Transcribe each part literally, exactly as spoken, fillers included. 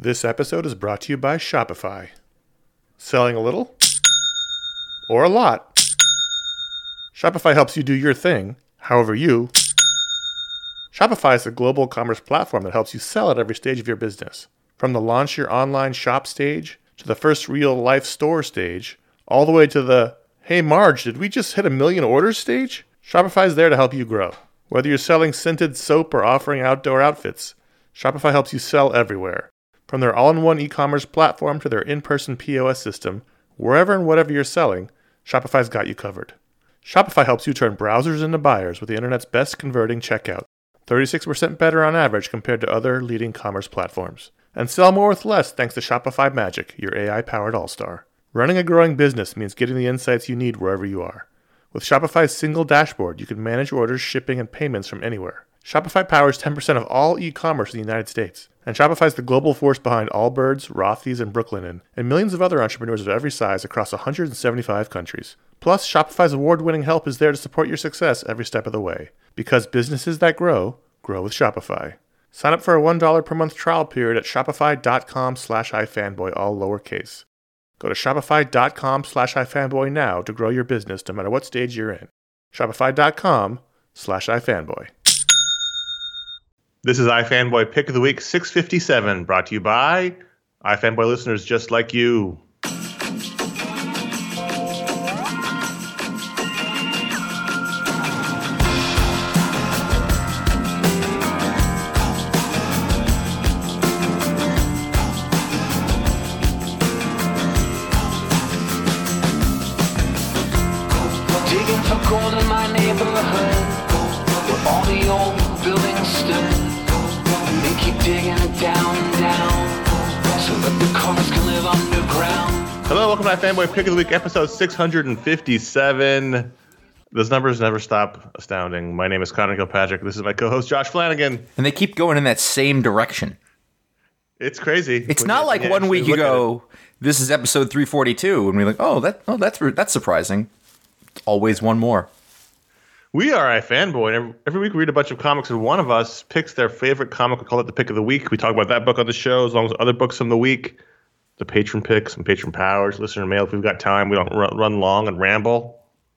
This episode is brought to you by Shopify. Selling a little? Or a lot? Shopify helps you do your thing, however you. Shopify is a global commerce platform that helps you sell at every stage of your business. From the launch your online shop stage, to the first real-life store stage, all the way to the, hey Marge, did we just hit a million orders stage? Shopify is there to help you grow. Whether you're selling scented soap or offering outdoor outfits, Shopify helps you sell everywhere. From their all-in-one e-commerce platform to their in-person P O S system, wherever and whatever you're selling, Shopify's got you covered. Shopify helps you turn browsers into buyers with the internet's best converting checkout, thirty-six percent better on average compared to other leading commerce platforms. And sell more with less thanks to Shopify Magic, your A I-powered all-star. Running a growing business means getting the insights you need wherever you are. With Shopify's single dashboard, you can manage orders, shipping, and payments from anywhere. Shopify powers ten percent of all e-commerce in the United States. And Shopify's the global force behind Allbirds, Rothy's, and Brooklinen, and millions of other entrepreneurs of every size across one hundred seventy-five countries. Plus, Shopify's award-winning help is there to support your success every step of the way. Because businesses that grow, grow with Shopify. Sign up for a one dollar per month trial period at shopify.com slash ifanboy, all lowercase. Go to shopify.com slash ifanboy now to grow your business no matter what stage you're in. Shopify.com slash ifanboy. This is iFanboy Pick of the Week six fifty-seven, brought to you by iFanboy listeners just like you. Digging for gold in my neighborhood, where all the old buildings stood. They keep digging it down and down, so that the cars can live underground. Hello, welcome to iFanboy Pick of the Week, episode six fifty-seven. Those numbers never stop astounding. My name is Connor Kilpatrick. This is my co-host, Josh Flanagan. And they keep going in that same direction. It's crazy. It's not like one week you go, this is episode three forty-two, and we're like, oh, that, oh, that's that's surprising. Always one more. We are iFanboy, and every, every week we read a bunch of comics, and one of us picks their favorite comic. We call it the Pick of the Week. We talk about that book on the show, as long as other books from the week. The patron picks and patron powers, listener mail if we've got time. We don't run, run long and ramble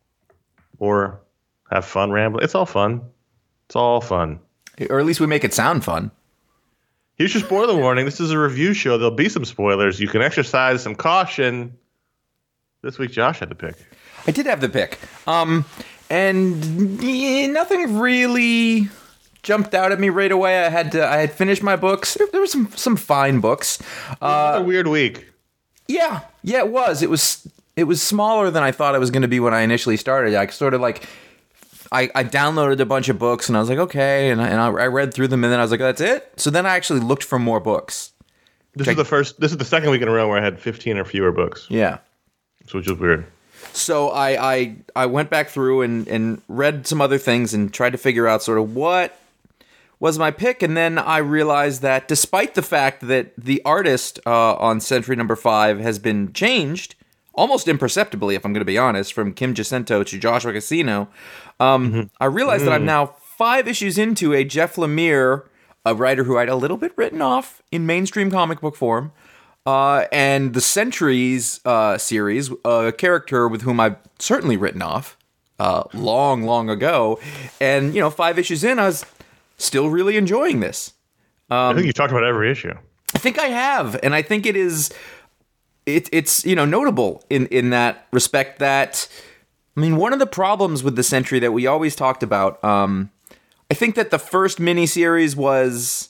or have fun rambling. It's all fun. It's all fun. Or at least we make it sound fun. Here's your spoiler warning. This is a review show. There'll be some spoilers. You can exercise some caution. This week, Josh had to pick. I did have the pick. Um, and yeah, nothing really jumped out at me right away. I had to, I had finished my books. There, there were some, some fine books. Uh, a weird week. Yeah, yeah, it was. It was, it was smaller than I thought it was going to be when I initially started. I sort of like, I, I downloaded a bunch of books and I was like, okay, and I, and I read through them and then I was like, that's it. So then I actually looked for more books. This is I, the first. This is the second week in a row where I had fifteen or fewer books. Yeah, which is weird. So I, I I went back through and, and read some other things and tried to figure out sort of what was my pick. And then I realized that despite the fact that the artist uh, on Century Number Five has been changed almost imperceptibly, if I'm going to be honest, from Kim Jacinto to Joshua Cassino, um, mm-hmm. I realized mm. that I'm now five issues into a Jeff Lemire, a writer who I'd a little bit written off in mainstream comic book form. Uh, and the Centuries uh, series, a character with whom I've certainly written off uh, long, long ago. And, you know, five issues in, I was still really enjoying this. Um, I think you've talked about every issue. I think I have. And I think it is, it, it's, you know, notable in, in that respect that, I mean, one of the problems with the Century that we always talked about, um, I think that the first miniseries was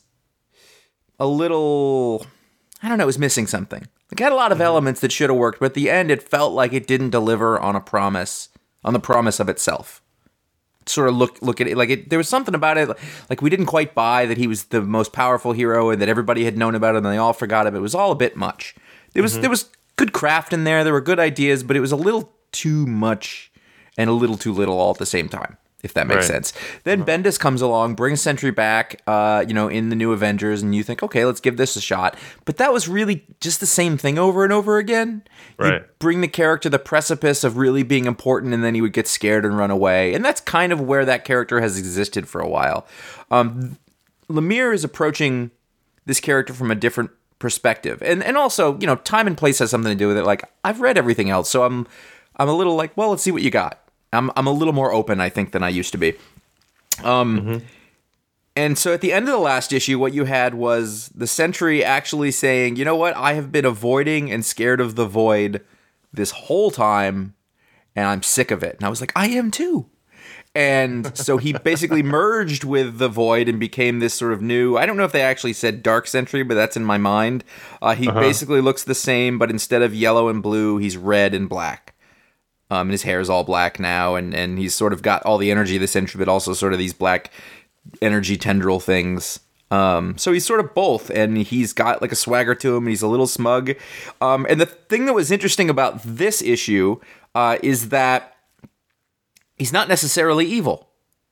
a little... I don't know, it was missing something. It had a lot of elements that should have worked, but at the end, it felt like it didn't deliver on a promise, on the promise of itself. Sort of look look at it, like it, there was something about it, like we didn't quite buy that he was the most powerful hero and that everybody had known about it and they all forgot him. It was all a bit much. There was mm-hmm. there was good craft in there, there were good ideas, but it was a little too much and a little too little all at the same time. If that makes right. sense. Then uh-huh. Bendis comes along, brings Sentry back, uh, you know, in the New Avengers, and you think, okay, let's give this a shot. But that was really just the same thing over and over again. Right. You bring the character to the precipice of really being important, and then he would get scared and run away. And that's kind of where that character has existed for a while. Um, Lemire is approaching this character from a different perspective. And and also, you know, time and place has something to do with it. Like, I've read everything else, so I'm I'm a little like, well, let's see what you got. I'm I'm a little more open, I think, than I used to be. Um, mm-hmm. And so at the end of the last issue, what you had was the Sentry actually saying, you know what, I have been avoiding and scared of the Void this whole time, and I'm sick of it. And I was like, I am too. And so he basically merged with the Void and became this sort of new, I don't know if they actually said Dark Sentry, but that's in my mind. Uh, he uh-huh. basically looks the same, but instead of yellow and blue, he's red and black. Um, and his hair is all black now, and, and he's sort of got all the energy of the Sentry, but also sort of these black energy tendril things. Um, so he's sort of both, and he's got like a swagger to him, and he's a little smug. Um, and the thing that was interesting about this issue uh, is that he's not necessarily evil,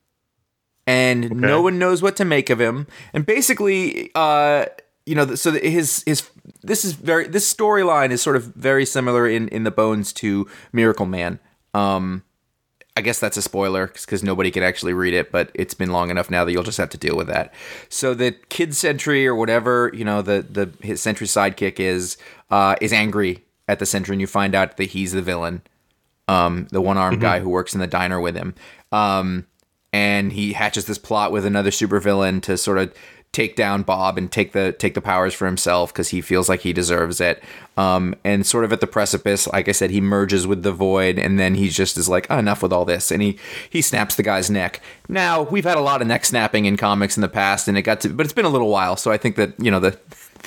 and okay. no one knows what to make of him. And basically, uh, you know, so his his this is very this storyline is sort of very similar in, in the bones to Miracle Man. Um, I guess that's a spoiler because nobody can actually read it, but it's been long enough now that you'll just have to deal with that. So the Kid Sentry or whatever, you know, the the his Sentry sidekick is uh, is angry at the Sentry, and you find out that he's the villain, um, the one-armed mm-hmm. guy who works in the diner with him. Um, and he hatches this plot with another supervillain to sort of take down Bob and take the take the powers for himself because he feels like he deserves it. Um, and sort of at the precipice, like I said, he merges with the Void, and then he just is like, oh, enough with all this, and he he snaps the guy's neck. Now, we've had a lot of neck snapping in comics in the past, and it got to, but it's been a little while, so I think that, you know, the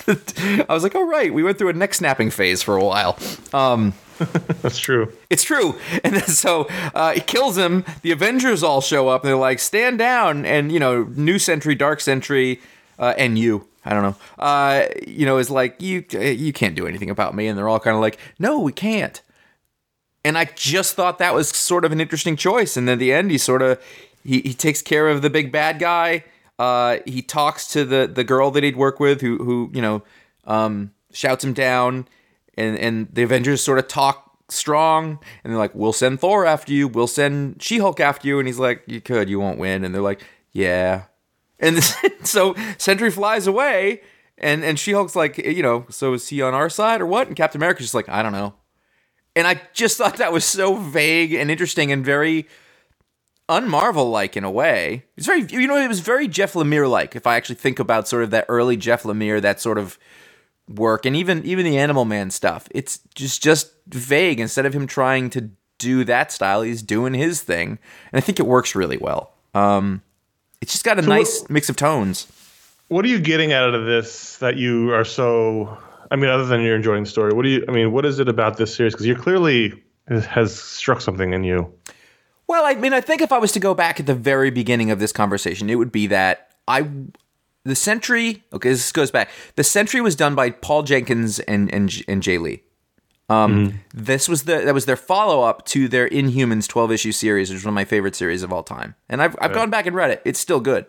I was like, oh right, we went through a neck snapping phase for a while. Um, That's true. It's true. And then, so uh, it kills him. The Avengers all show up, and they're like, stand down, and you know, New Sentry, Dark Sentry. Uh, and you, I don't know, uh, you know, is like, you you can't do anything about me. And they're all kind of like, no, we can't. And I just thought that was sort of an interesting choice. And then at the end, he sort of, he, he takes care of the big bad guy. Uh, he talks to the, the girl that he'd work with who, who you know, um, shouts him down. And, and the Avengers sort of talk strong. And they're like, we'll send Thor after you. We'll send She-Hulk after you. And he's like, you could, you won't win. And they're like, yeah. And so Sentry flies away, and, and She-Hulk's like, you know, so is he on our side or what? And Captain America's just like, I don't know. And I just thought that was so vague and interesting and very un-Marvel-like in a way. It's very, you know, it was very Jeff Lemire-like, if I actually think about sort of that early Jeff Lemire, that sort of work, and even even the Animal Man stuff. It's just, just vague. Instead of him trying to do that style, he's doing his thing. And I think it works really well. Um... It's just got a so nice what, mix of tones. What are you getting out of this that you are so... I mean, other than you're enjoying the story, what do you... I mean, what is it about this series? Because you clearly has struck something in you. Well, I mean, I think if I was to go back at the very beginning of this conversation, it would be that I... The Sentry... Okay, this goes back. The Sentry was done by Paul Jenkins and, and, and Jay Lee. Um, mm-hmm. This was the that was their follow up to their Inhumans twelve issue series, which is one of my favorite series of all time. And I've I've yeah. gone back and read it; it's still good.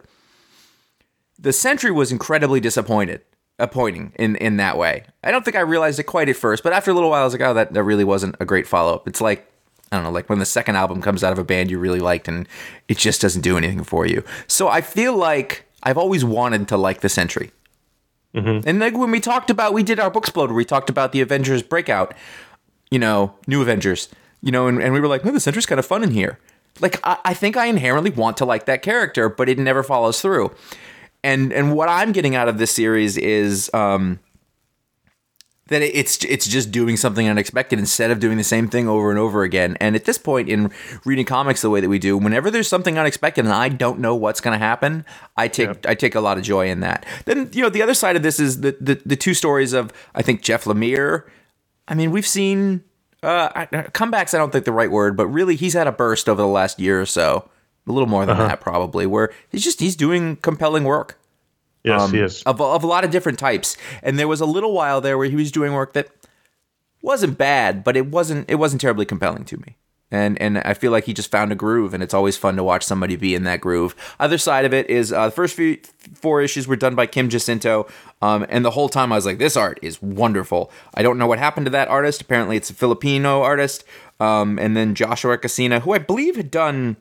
The Sentry was incredibly disappointed, appointing in in that way. I don't think I realized it quite at first, but after a little while, I was like, oh, that that really wasn't a great follow up. It's like, I don't know, like when the second album comes out of a band you really liked, and it just doesn't do anything for you. So I feel like I've always wanted to like the Sentry. Mm-hmm. And like when we talked about, we did our Booksplode where we talked about the Avengers breakout, you know, New Avengers, you know, and, and we were like, no, the Sentry's kind of fun in here. Like, I, I think I inherently want to like that character, but it never follows through. And and what I'm getting out of this series is um, that it's it's just doing something unexpected instead of doing the same thing over and over again. And at this point in reading comics the way that we do, whenever there's something unexpected and I don't know what's going to happen, I take yeah. I take a lot of joy in that. Then, you know, the other side of this is the the, the two stories of, I think, Jeff Lemire. I mean, we've seen uh, comebacks. I don't think the right word, but really he's had a burst over the last year or so, a little more than uh-huh. that probably, where he's just he's doing compelling work. Yes, um, he is. Of, of a lot of different types. And there was a little while there where he was doing work that wasn't bad, but it wasn't it wasn't terribly compelling to me. And and I feel like he just found a groove, and it's always fun to watch somebody be in that groove. Other side of it is uh, the first few, four issues were done by Kim Jacinto, um, and the whole time I was like, this art is wonderful. I don't know what happened to that artist. Apparently it's a Filipino artist. Um, and then Joshua Cassina, who I believe had done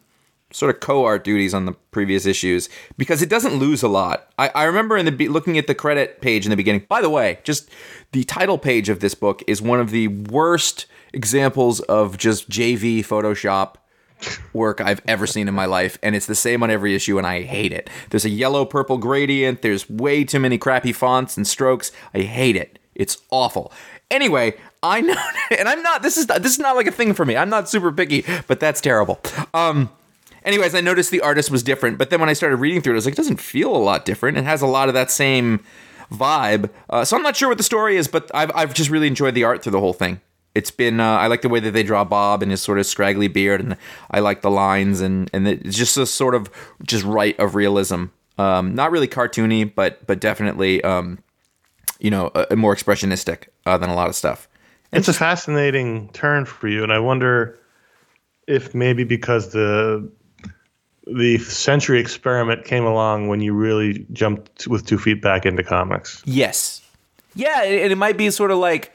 sort of co-art duties on the previous issues because it doesn't lose a lot. I, I remember in the be- looking at the credit page in the beginning. By the way, just the title page of this book is one of the worst examples of just J V Photoshop work I've ever seen in my life, and it's the same on every issue, and I hate it. There's a yellow-purple gradient. There's way too many crappy fonts and strokes. I hate it. It's awful. Anyway, I know, and I'm not. This is this is not like a thing for me. I'm not super picky, but that's terrible. Um. Anyways, I noticed the artist was different, but then when I started reading through it, I was like, it doesn't feel a lot different. It has a lot of that same vibe. Uh, so I'm not sure what the story is, but I've I've just really enjoyed the art through the whole thing. It's been, uh, I like the way that they draw Bob and his sort of scraggly beard, and I like the lines, and, and it's just a sort of just right of realism. Um, not really cartoony, but but definitely, um, you know, a, a more expressionistic uh, than a lot of stuff. And it's a fascinating turn for you, and I wonder if maybe because the the Century experiment came along when you really jumped with two feet back into comics. Yes. Yeah, and it might be sort of like,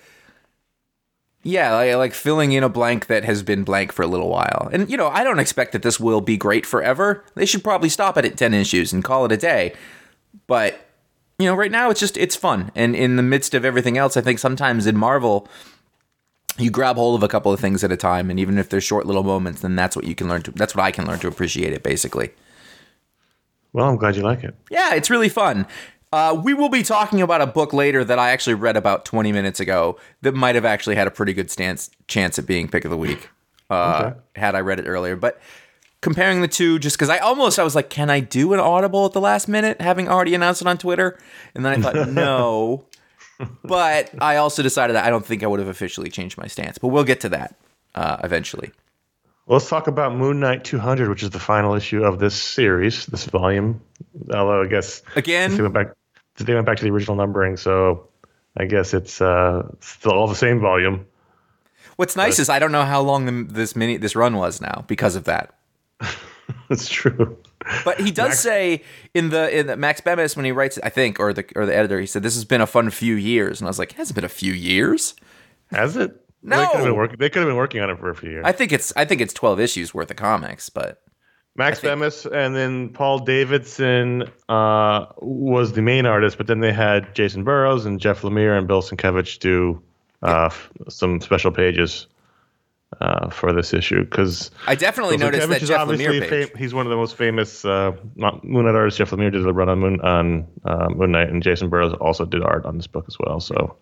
yeah, like, like filling in a blank that has been blank for a little while. And, you know, I don't expect that this will be great forever. They should probably stop it at ten issues and call it a day. But, you know, right now it's just, it's fun. And in the midst of everything else, I think sometimes in Marvel, you grab hold of a couple of things at a time, and even if they're short little moments, then that's what you can learn to, that's what I can learn to appreciate it, basically. Well, I'm glad you like it. Yeah, it's really fun. Uh, we will be talking about a book later that I actually read about twenty minutes ago that might have actually had a pretty good stance, chance at being pick of the week uh, okay. had I read it earlier. But comparing the two, just because I almost, I was like, can I do an Audible at the last minute, having already announced it on Twitter? And then I thought, no. But I also decided that I don't think I would have officially changed my stance. But we'll get to that uh, eventually. Well, let's talk about Moon Knight two hundred, which is the final issue of this series, this volume. Although I guess again, they went back, they went back to the original numbering, so I guess it's uh, still all the same volume. What's nice but, is I don't know how long the, this mini this run was now because of that. That's true. But he does Max, say in the in the Max Bemis when he writes, I think, or the or the editor, he said this has been a fun few years, and I was like, it hasn't been a few years, has it? No, well, they could have been working. They could have been working on it for a few years. I think it's I think it's twelve issues worth of comics, but Max Bemis and then Paul Davidson uh, was the main artist, but then they had Jason Burrows and Jeff Lemire and Bill Sienkiewicz do uh, f- some special pages uh, for this issue because I definitely Bill noticed Sienkiewicz that Jeff Lemire page. Fam- he's one of the most famous uh, Moon Knight artists. Jeff Lemire did a run on Moon on uh, Moon Knight, and Jason Burrows also did art on this book as well. So.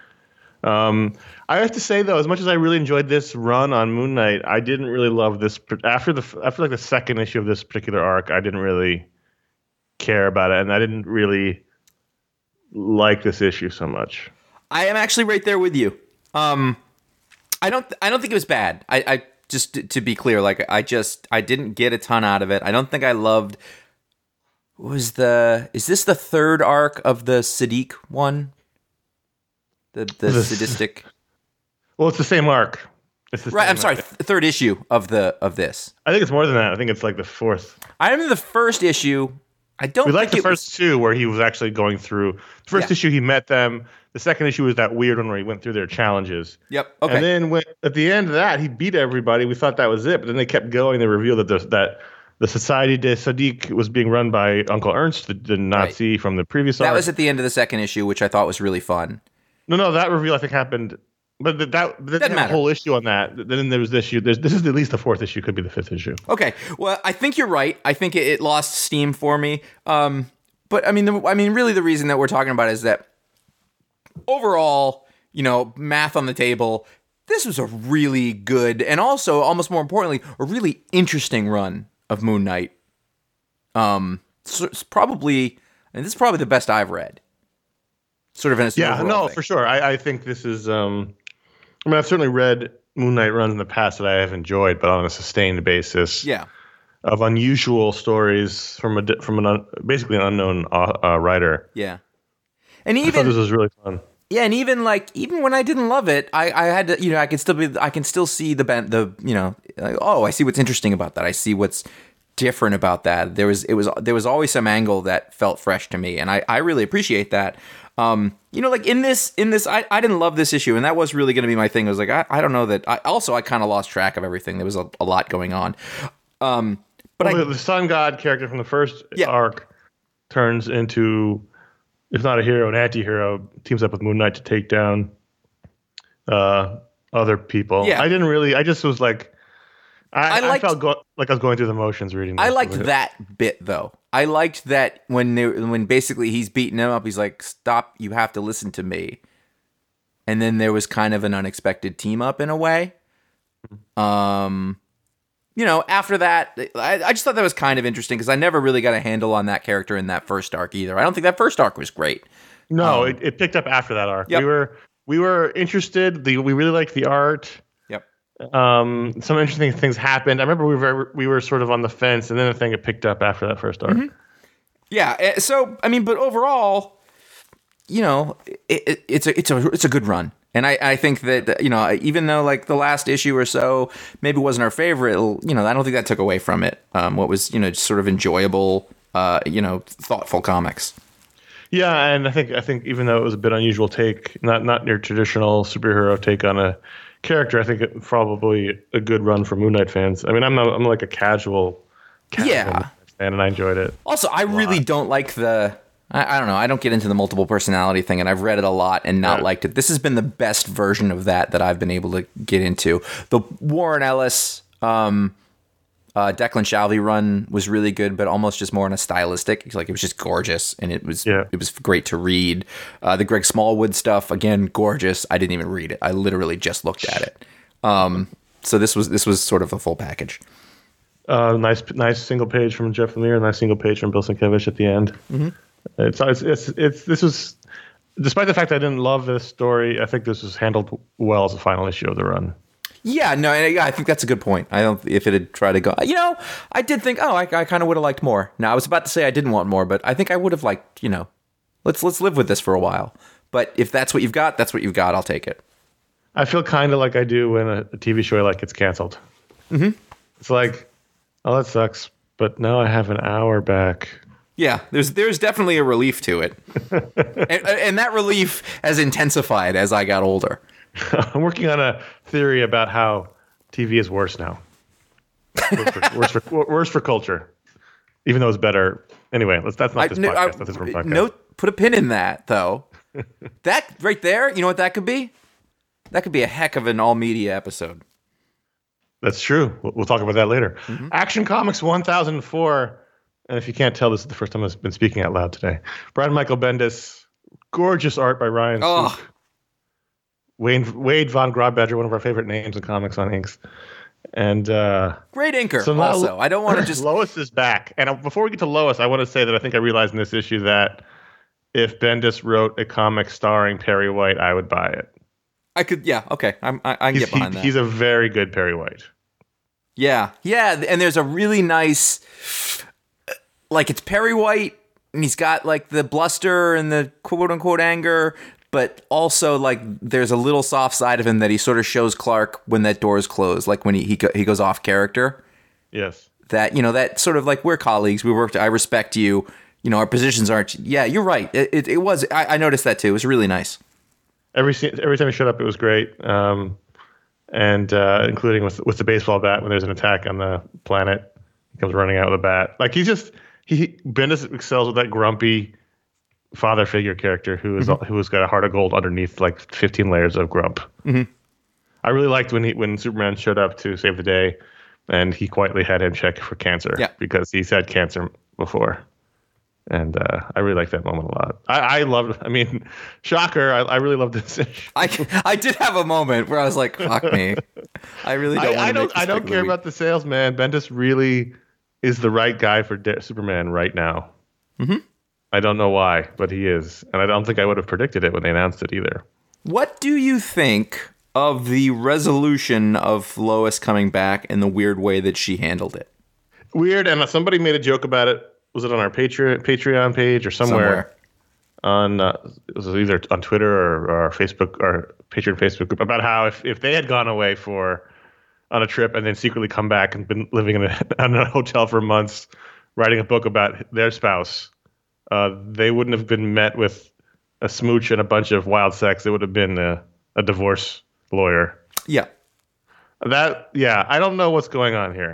Um, I have to say though, as much as I really enjoyed this run on Moon Knight, I didn't really love this after the after like the second issue of this particular arc. I didn't really care about it, and I didn't really like this issue so much. I am actually right there with you. Um, I don't I don't think it was bad. I, I just to, to be clear, like I just I didn't get a ton out of it. I don't think I loved. What was the is this the third arc of the Sadiq one? The the, the sadistic. Well, it's the same arc. It's the right. same I'm sorry. Th- third issue of the of this. I think it's more than that. I think it's like the fourth. I remember the first issue. I don't. We like the first was... two where he was actually going through. The first yeah. issue he met them. The second issue was that weird one where he went through their challenges. Yep. Okay. And then when, at the end of that, he beat everybody. We thought that was it, but then they kept going. They revealed that the, that the Society de Sadiq was being run by Uncle Ernst, the, the Nazi right. from the previous. That arc. was at the end of the second issue, which I thought was really fun. No, no, that reveal I think happened, but that that didn't have a whole issue on that. Then there was this issue. There's, this is at least the fourth issue. Could be the fifth issue. Okay, well, I think you're right. I think it, it lost steam for me. Um, but I mean, the, I mean, really, the reason that we're talking about it is that overall, you know, math on the table. This was a really good, and also, almost more importantly, a really interesting run of Moon Knight. Um, so it's probably, and this is probably the best I've read. Sort of in a yeah, no, thing. for sure. I, I think this is. Um, I mean, I've certainly read Moon Knight runs in the past that I have enjoyed, but on a sustained basis. Yeah. Of unusual stories from a from an un, basically an unknown uh, uh, writer. Yeah. And even I thought this was really fun. Yeah, and even like even when I didn't love it, I, I had to you know I can still be I can still see the the you know like, oh I see what's interesting about that. I see what's different about that. There was it was there was always some angle that felt fresh to me, and I, I really appreciate that. Um, you know, like in this, in this, I, I didn't love this issue, and that was really going to be my thing. I was like, I, I don't know that. I also I kind of lost track of everything. There was a, a lot going on, um, But well, I, the, the sun god character from the first Yeah. arc turns into, if not a hero, an anti-hero, teams up with Moon Knight to take down uh, other people. Yeah. I didn't really, I just was like, I, I I, liked- felt go, like I was going through the motions reading I this. liked that bit though. I liked that when they, when basically he's beating him up, he's like, "Stop! You have to listen to me." And then there was kind of an unexpected team up in a way. Um, you know, after that, I, I just thought that was kind of interesting because I never really got a handle on that character in that first arc either. I don't think that first arc was great. No, Um, it, it picked up after that arc. Yep. We were we were interested. The we really liked the art. Yep. Um, some interesting things happened. I remember we were we were sort of on the fence, and then the thing it picked up after that first arc. Mm-hmm. Yeah. eh, So I mean, but overall, you know, it, it, it's a it's a it's a good run. And I, I think that, you know, even though like the last issue or so maybe wasn't our favorite, you know, I don't think that took away from it. Um, what was, you know, just sort of enjoyable, uh, you know, thoughtful comics. Yeah, and I think I think even though it was a bit unusual take, not not your traditional superhero take on a character, I think it probably a good run for Moon Knight fans. I mean, I'm not, I'm like a casual, casual Yeah. Moon Knight fan, and I enjoyed it. Also, I really don't like the, I, I don't know, I don't get into the multiple personality thing, and I've read it a lot and not Yeah. liked it. This has been the best version of that that I've been able to get into. The Warren Ellis, um, Uh, Declan Shalvey run was really good, but almost just more on a stylistic. It's like it was just gorgeous, and it was Yeah. it was great to read. Uh, the Greg Smallwood stuff, again, gorgeous. I didn't even read it. I literally just looked at it. Um, so this was this was sort of a full package. Uh, nice nice single page from Jeff Lemire, nice single page from Bill Sienkiewicz at the end. Mm-hmm. It's, it's it's it's this was, despite the fact I didn't love this story, I think this was handled well as a final issue of the run. Yeah, no, and yeah, I think that's a good point. I don't. If it had tried to go, you know, I did think, oh, I, I kind of would have liked more. Now I was about to say I didn't want more, but I think I would have liked, you know, let's let's live with this for a while. But if that's what you've got, that's what you've got. I'll take it. I feel kind of like I do when a, a T V show I like gets canceled. Mm-hmm. It's like, oh, that sucks, but now I have an hour back. Yeah, there's there's definitely a relief to it, and, and that relief has intensified as I got older. I'm working on a theory about how T V is worse now. Worse for, worse for, worse for culture, even though it's better. Anyway, let's, that's not I- this no, podcast. I- That's this podcast. no, put a pin in that though. That right there, you know what that could be? That could be a heck of an all media episode. That's true. We'll, we'll talk about that later. Mm-hmm. Action Comics one thousand four. And if you can't tell, this is the first time I've been speaking out loud today. Brian Michael Bendis, gorgeous art by Ryan Oh. Sook. Wayne, Wade Von Grodbadger, one of our favorite names in comics on Inks. And uh, Great inker. So now- also, I don't want to just. Lois is back. And uh, before we get to Lois, I want to say that I think I realized in this issue that if Bendis wrote a comic starring Perry White, I would buy it. I could. Yeah. Okay. I'm, I, I can He's, get behind he- that. he's a very good Perry White. Yeah, yeah, and there's a really nice, like it's Perry White, and he's got like the bluster and the quote unquote anger, but also like there's a little soft side of him that he sort of shows Clark when that door is closed, like when he he, go, he goes off character. Yes. That you know that sort of like we're colleagues, we worked, I respect you. You know, our positions aren't. Yeah, you're right. It it, it was. I, I noticed that too. It was really nice. Every se- every time he showed up, it was great. Um, and uh, including with with the baseball bat when there's an attack on the planet, he comes running out with a bat. Like he just he Bendis excels with that grumpy father figure character who is Mm-hmm. who has got a heart of gold underneath like fifteen layers of grump. Mm-hmm. I really liked when he when Superman showed up to save the day, and he quietly had him check for cancer Yeah. because he's had cancer before. And uh, I really like that moment a lot. I, I loved. I mean, shocker! I, I really loved this issue. I I did have a moment where I was like, "Fuck me." I really don't. I, want I to don't. make this I don't big care movie. about the sales, man. Bendis really is the right guy for De- Superman right now. Mm-hmm. I don't know why, but he is, and I don't think I would have predicted it when they announced it either. What do you think of the resolution of Lois coming back and the weird way that she handled it? Weird, and somebody made a joke about it. Was it on our Patreon Patreon page or somewhere? On uh, it was either on Twitter or, or our Facebook or Patreon Facebook group about how if, if they had gone away for on a trip and then secretly come back and been living in a, in a hotel for months, writing a book about their spouse, uh, they wouldn't have been met with a smooch and a bunch of wild sex. It would have been a, a divorce lawyer. Yeah. That yeah, I don't know what's going on here.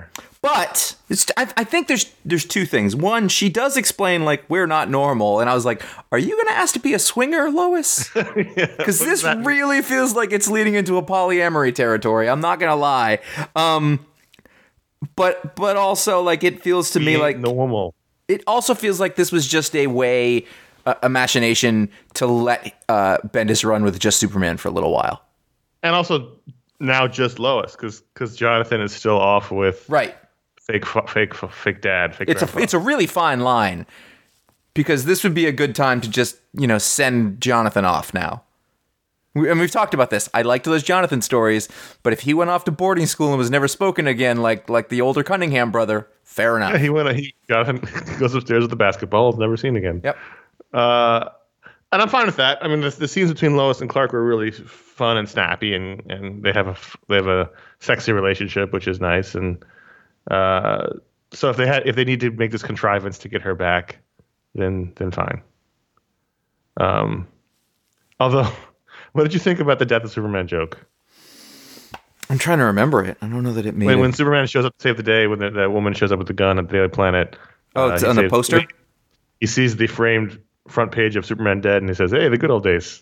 But it's, I, I think there's there's two things. One, she does explain like we're not normal, and I was like, "Are you going to ask to be a swinger, Lois?" Because Yeah, this that- really feels like it's leading into a polyamory territory. I'm not going to lie. Um, but but also like it feels to He me ain't like normal. it also feels like this was just a way, uh, a machination to let uh, Bendis run with just Superman for a little while. And also now just Lois, because Jonathan is still off with Right. fake, fu- fake, fu- fake dad. Fake It's a grandpa. it's a really fine line because this would be a good time to just, you know, send Jonathan off now. We, and we've talked about this. I liked those Jonathan stories, but if he went off to boarding school and was never spoken again, like like the older Cunningham brother, fair enough. Yeah, he went. He Jonathan goes upstairs with the basketball. Is never seen again. Yep. Uh, and I'm fine with that. I mean, the, the scenes between Lois and Clark were really fun and snappy, and, and they have a f- they have a sexy relationship, which is nice. And uh, so if they had if they need to make this contrivance to get her back, then then fine. Um, although, what did you think about the death of Superman joke? I'm trying to remember it. I don't know that it made When it. when Superman shows up to save the day, when the, that woman shows up with the gun at the other planet. Oh, it's he on the saves- poster? He sees the framed front page of Superman dead, and he says, "Hey, the good old days."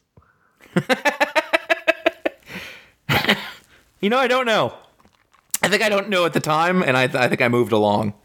You know, I don't know. I think I don't know at the time, and I, th- I think I moved along.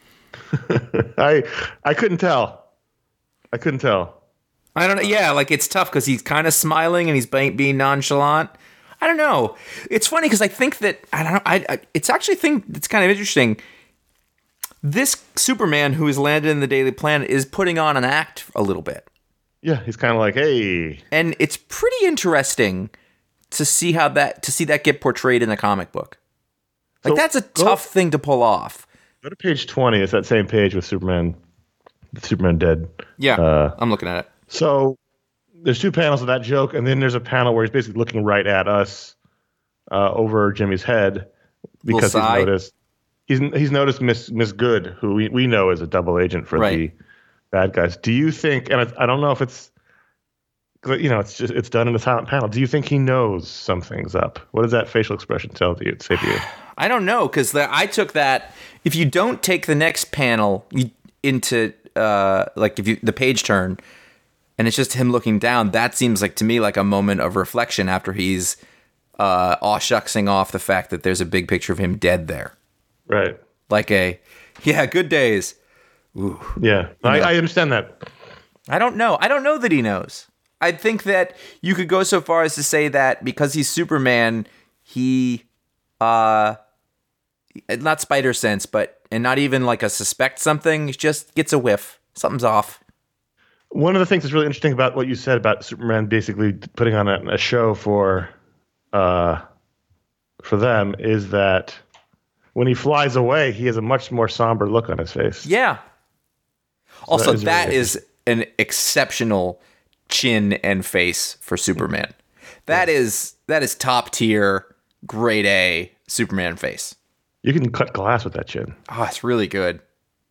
I I couldn't tell. I couldn't tell. I don't know. Yeah, like it's tough because he's kind of smiling and he's being, being nonchalant. I don't know. It's funny because I think that I don't know. I, I it's actually think it's kind of interesting. This Superman who has landed in the Daily Planet is putting on an act a little bit, Yeah, he's kind of like, "Hey." and it's pretty interesting to see how that to see that get portrayed in a comic book. Like So, that's a go- tough thing to pull off. Go to page twenty. It's that same page with Superman, with Superman dead. Yeah, Uh, I'm looking at it. So there's two panels of that joke, and then there's a panel where he's basically looking right at us uh, over Jimmy's head because he's sigh. noticed he's he's noticed Miss Miss Good, who we, we know is a double agent for Right. the bad guys. Do you think? And I, I don't know if it's you know it's just it's done in the silent panel. Do you think he knows something's up? What does that facial expression tell you? Say to you? I don't know because I took that. If you don't take the next panel you, into uh, like if you the page turn, and it's just him looking down, that seems like to me like a moment of reflection after he's uh, aw shucksing off the fact that there's a big picture of him dead there, Right. like a yeah, good days. Yeah. I, I understand that. I don't know. I don't know that he knows. I think that you could go so far as to say that because he's Superman, he uh. not spider sense, but and not even like a suspect something. He just gets a whiff. Something's off. One of the things that's really interesting about what you said about Superman basically putting on a, a show for, uh, for them is that when he flies away, he has a much more somber look on his face. Yeah. Also, that is that really is an exceptional chin and face for Superman. That is that is top tier, grade A Superman face. You can cut glass with that chin. Oh, it's really good.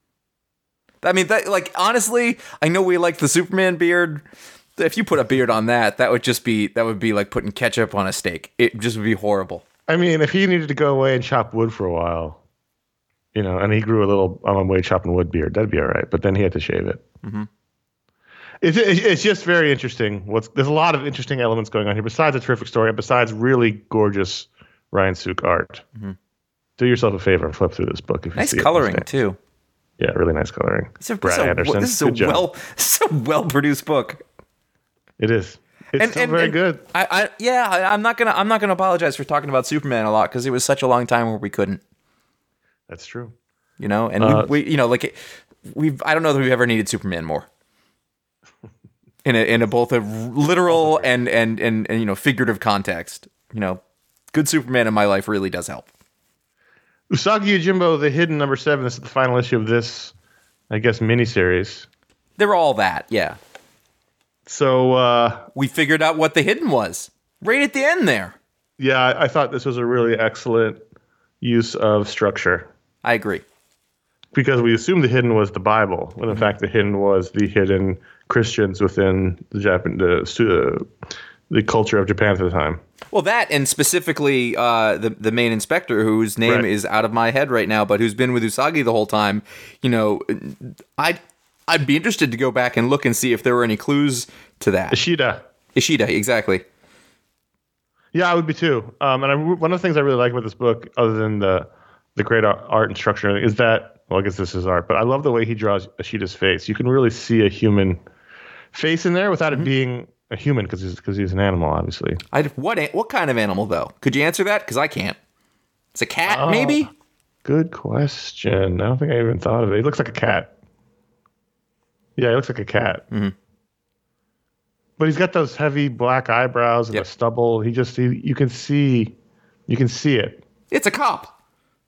I mean, that like honestly, I know we like the Superman beard. If you put a beard on that, that would just be that would be like putting ketchup on a steak. It just would be horrible. I mean, if he needed to go away and chop wood for a while, you know, and he grew a little on the way chopping wood beard, that'd be all right. But then he had to shave it. Mm-hmm. It's it's just very interesting. What's there's a lot of interesting elements going on here. Besides a terrific story, and besides really gorgeous Ryan Sook art. Mm-hmm. Do yourself a favor and flip through this book if you Nice see it coloring in the too. Yeah, really nice coloring. This is a, Brad this is a- Anderson. This is a Good job. well, this is a well produced book. It is. It's still very good. I, I yeah, I, I'm not gonna I'm not gonna apologize for talking about Superman a lot because it was such a long time where we couldn't, That's true. you know, and Uh, we, we you know like we've I don't know that we've ever needed Superman more. In a in a both a literal and and, and and you know figurative context, you know, good Superman in my life really does help. Usagi Yojimbo, The Hidden, number seven. This is the final issue of this, I guess, miniseries. They're all that, yeah. So, uh, We figured out what the hidden was right at the end there. yeah, I, I thought this was a really excellent use of structure I agree. because we assumed the hidden was the Bible, when in Mm-hmm. fact the hidden was the hidden Christians within the Japan, the, stu- uh, the culture of Japan at the time. Well, that, and specifically uh, the the main inspector, whose name Right. is out of my head right now, but who's been with Usagi the whole time. You know, I'd I'd be interested to go back and look and see if there were any clues to that. Ishida. Ishida, exactly. Yeah, I would be too. Um, and I, one of the things I really like about this book, other than the the great art, art and structure, is that, well, I guess this is art, but I love the way he draws Ishida's face. You can really see a human face in there without Mm-hmm. it being a human, because he's because he's an animal, obviously. I what a- what kind of animal though? Could you answer that? Because I can't. It's a cat, Oh. maybe. Good question. I don't think I even thought of it. He looks like a cat. Yeah, he looks like a cat. Mm-hmm. But he's got those heavy black eyebrows and Yep. the stubble. He just he, you can see, you can see it. It's a cop.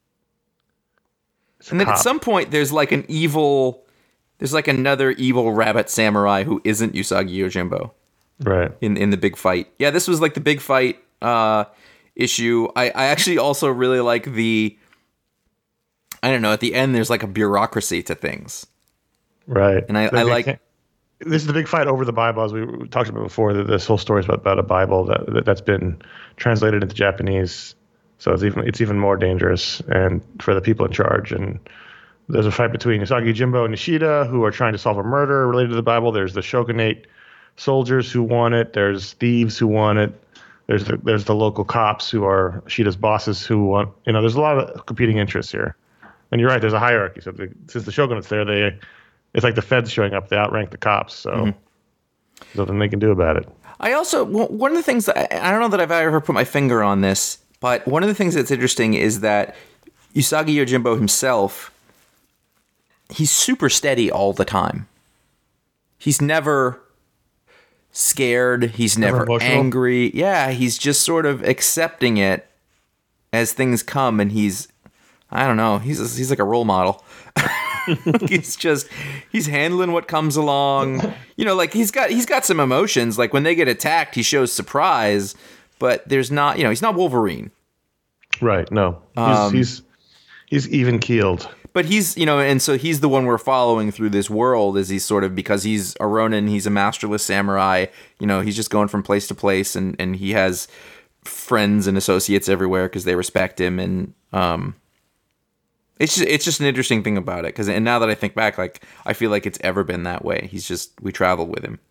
It's a And then at cop. some point, there's like an evil. There's like another evil rabbit samurai who isn't Usagi Yojimbo. Right. in in the big fight. Yeah, this was like the big fight uh, issue. I, I actually also really like the. I don't know. At the end, there's like a bureaucracy to things, Right. and I, They- I they like. can't- This is the big fight over the Bible, as we we talked about before. That this whole story is about, about a Bible that, that that's been translated into Japanese, so it's even it's even more dangerous and for the people in charge. And there's a fight between Usagi Yojimbo and Nishida, who are trying to solve a murder related to the Bible. There's the shogunate soldiers who want it. There's thieves who want it. There's the there's the local cops who are Ishida's bosses who want. You know, there's a lot of competing interests here. And you're right. There's a hierarchy. So the, since the shogunate's there, they it's like the feds showing up. They outrank the cops. So Mm-hmm. there's nothing they can do about it. I also w- one of the things that I, I don't know that I've ever put my finger on this, but one of the things that's interesting is that Usagi Yojimbo himself, he's super steady all the time. He's never scared. He's never, Never emotional? angry. Yeah, he's just sort of accepting it as things come, and he's, I don't know, he's he's like a role model. He's just he's handling what comes along. You know, like he's got he's got some emotions. Like when they get attacked, he shows surprise, but there's not, you know, he's not Wolverine. Right. No. He's Um, he's, he's even keeled. But he's, you know, and so he's the one we're following through this world as he's sort of, because he's a Ronin, he's a masterless samurai, you know, he's just going from place to place, and, and he has friends and associates everywhere because they respect him. And um, it's just, it's just an interesting thing about it. Cause, and now that I think back, like, I feel like it's ever been that way. He's just, we travel with him.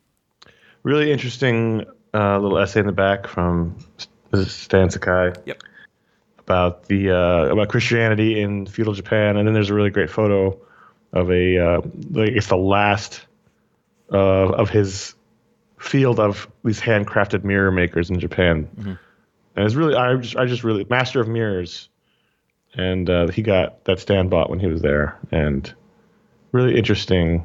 Really interesting uh, little essay in the back from Stan Sakai. Yep. About the uh, about Christianity in feudal Japan, and then there's a really great photo of a uh, like it's the last uh, of his field of these handcrafted mirror makers in Japan, Mm-hmm. and it's really I just I just really master of mirrors, and uh, he got that Stan bought when he was there, and really interesting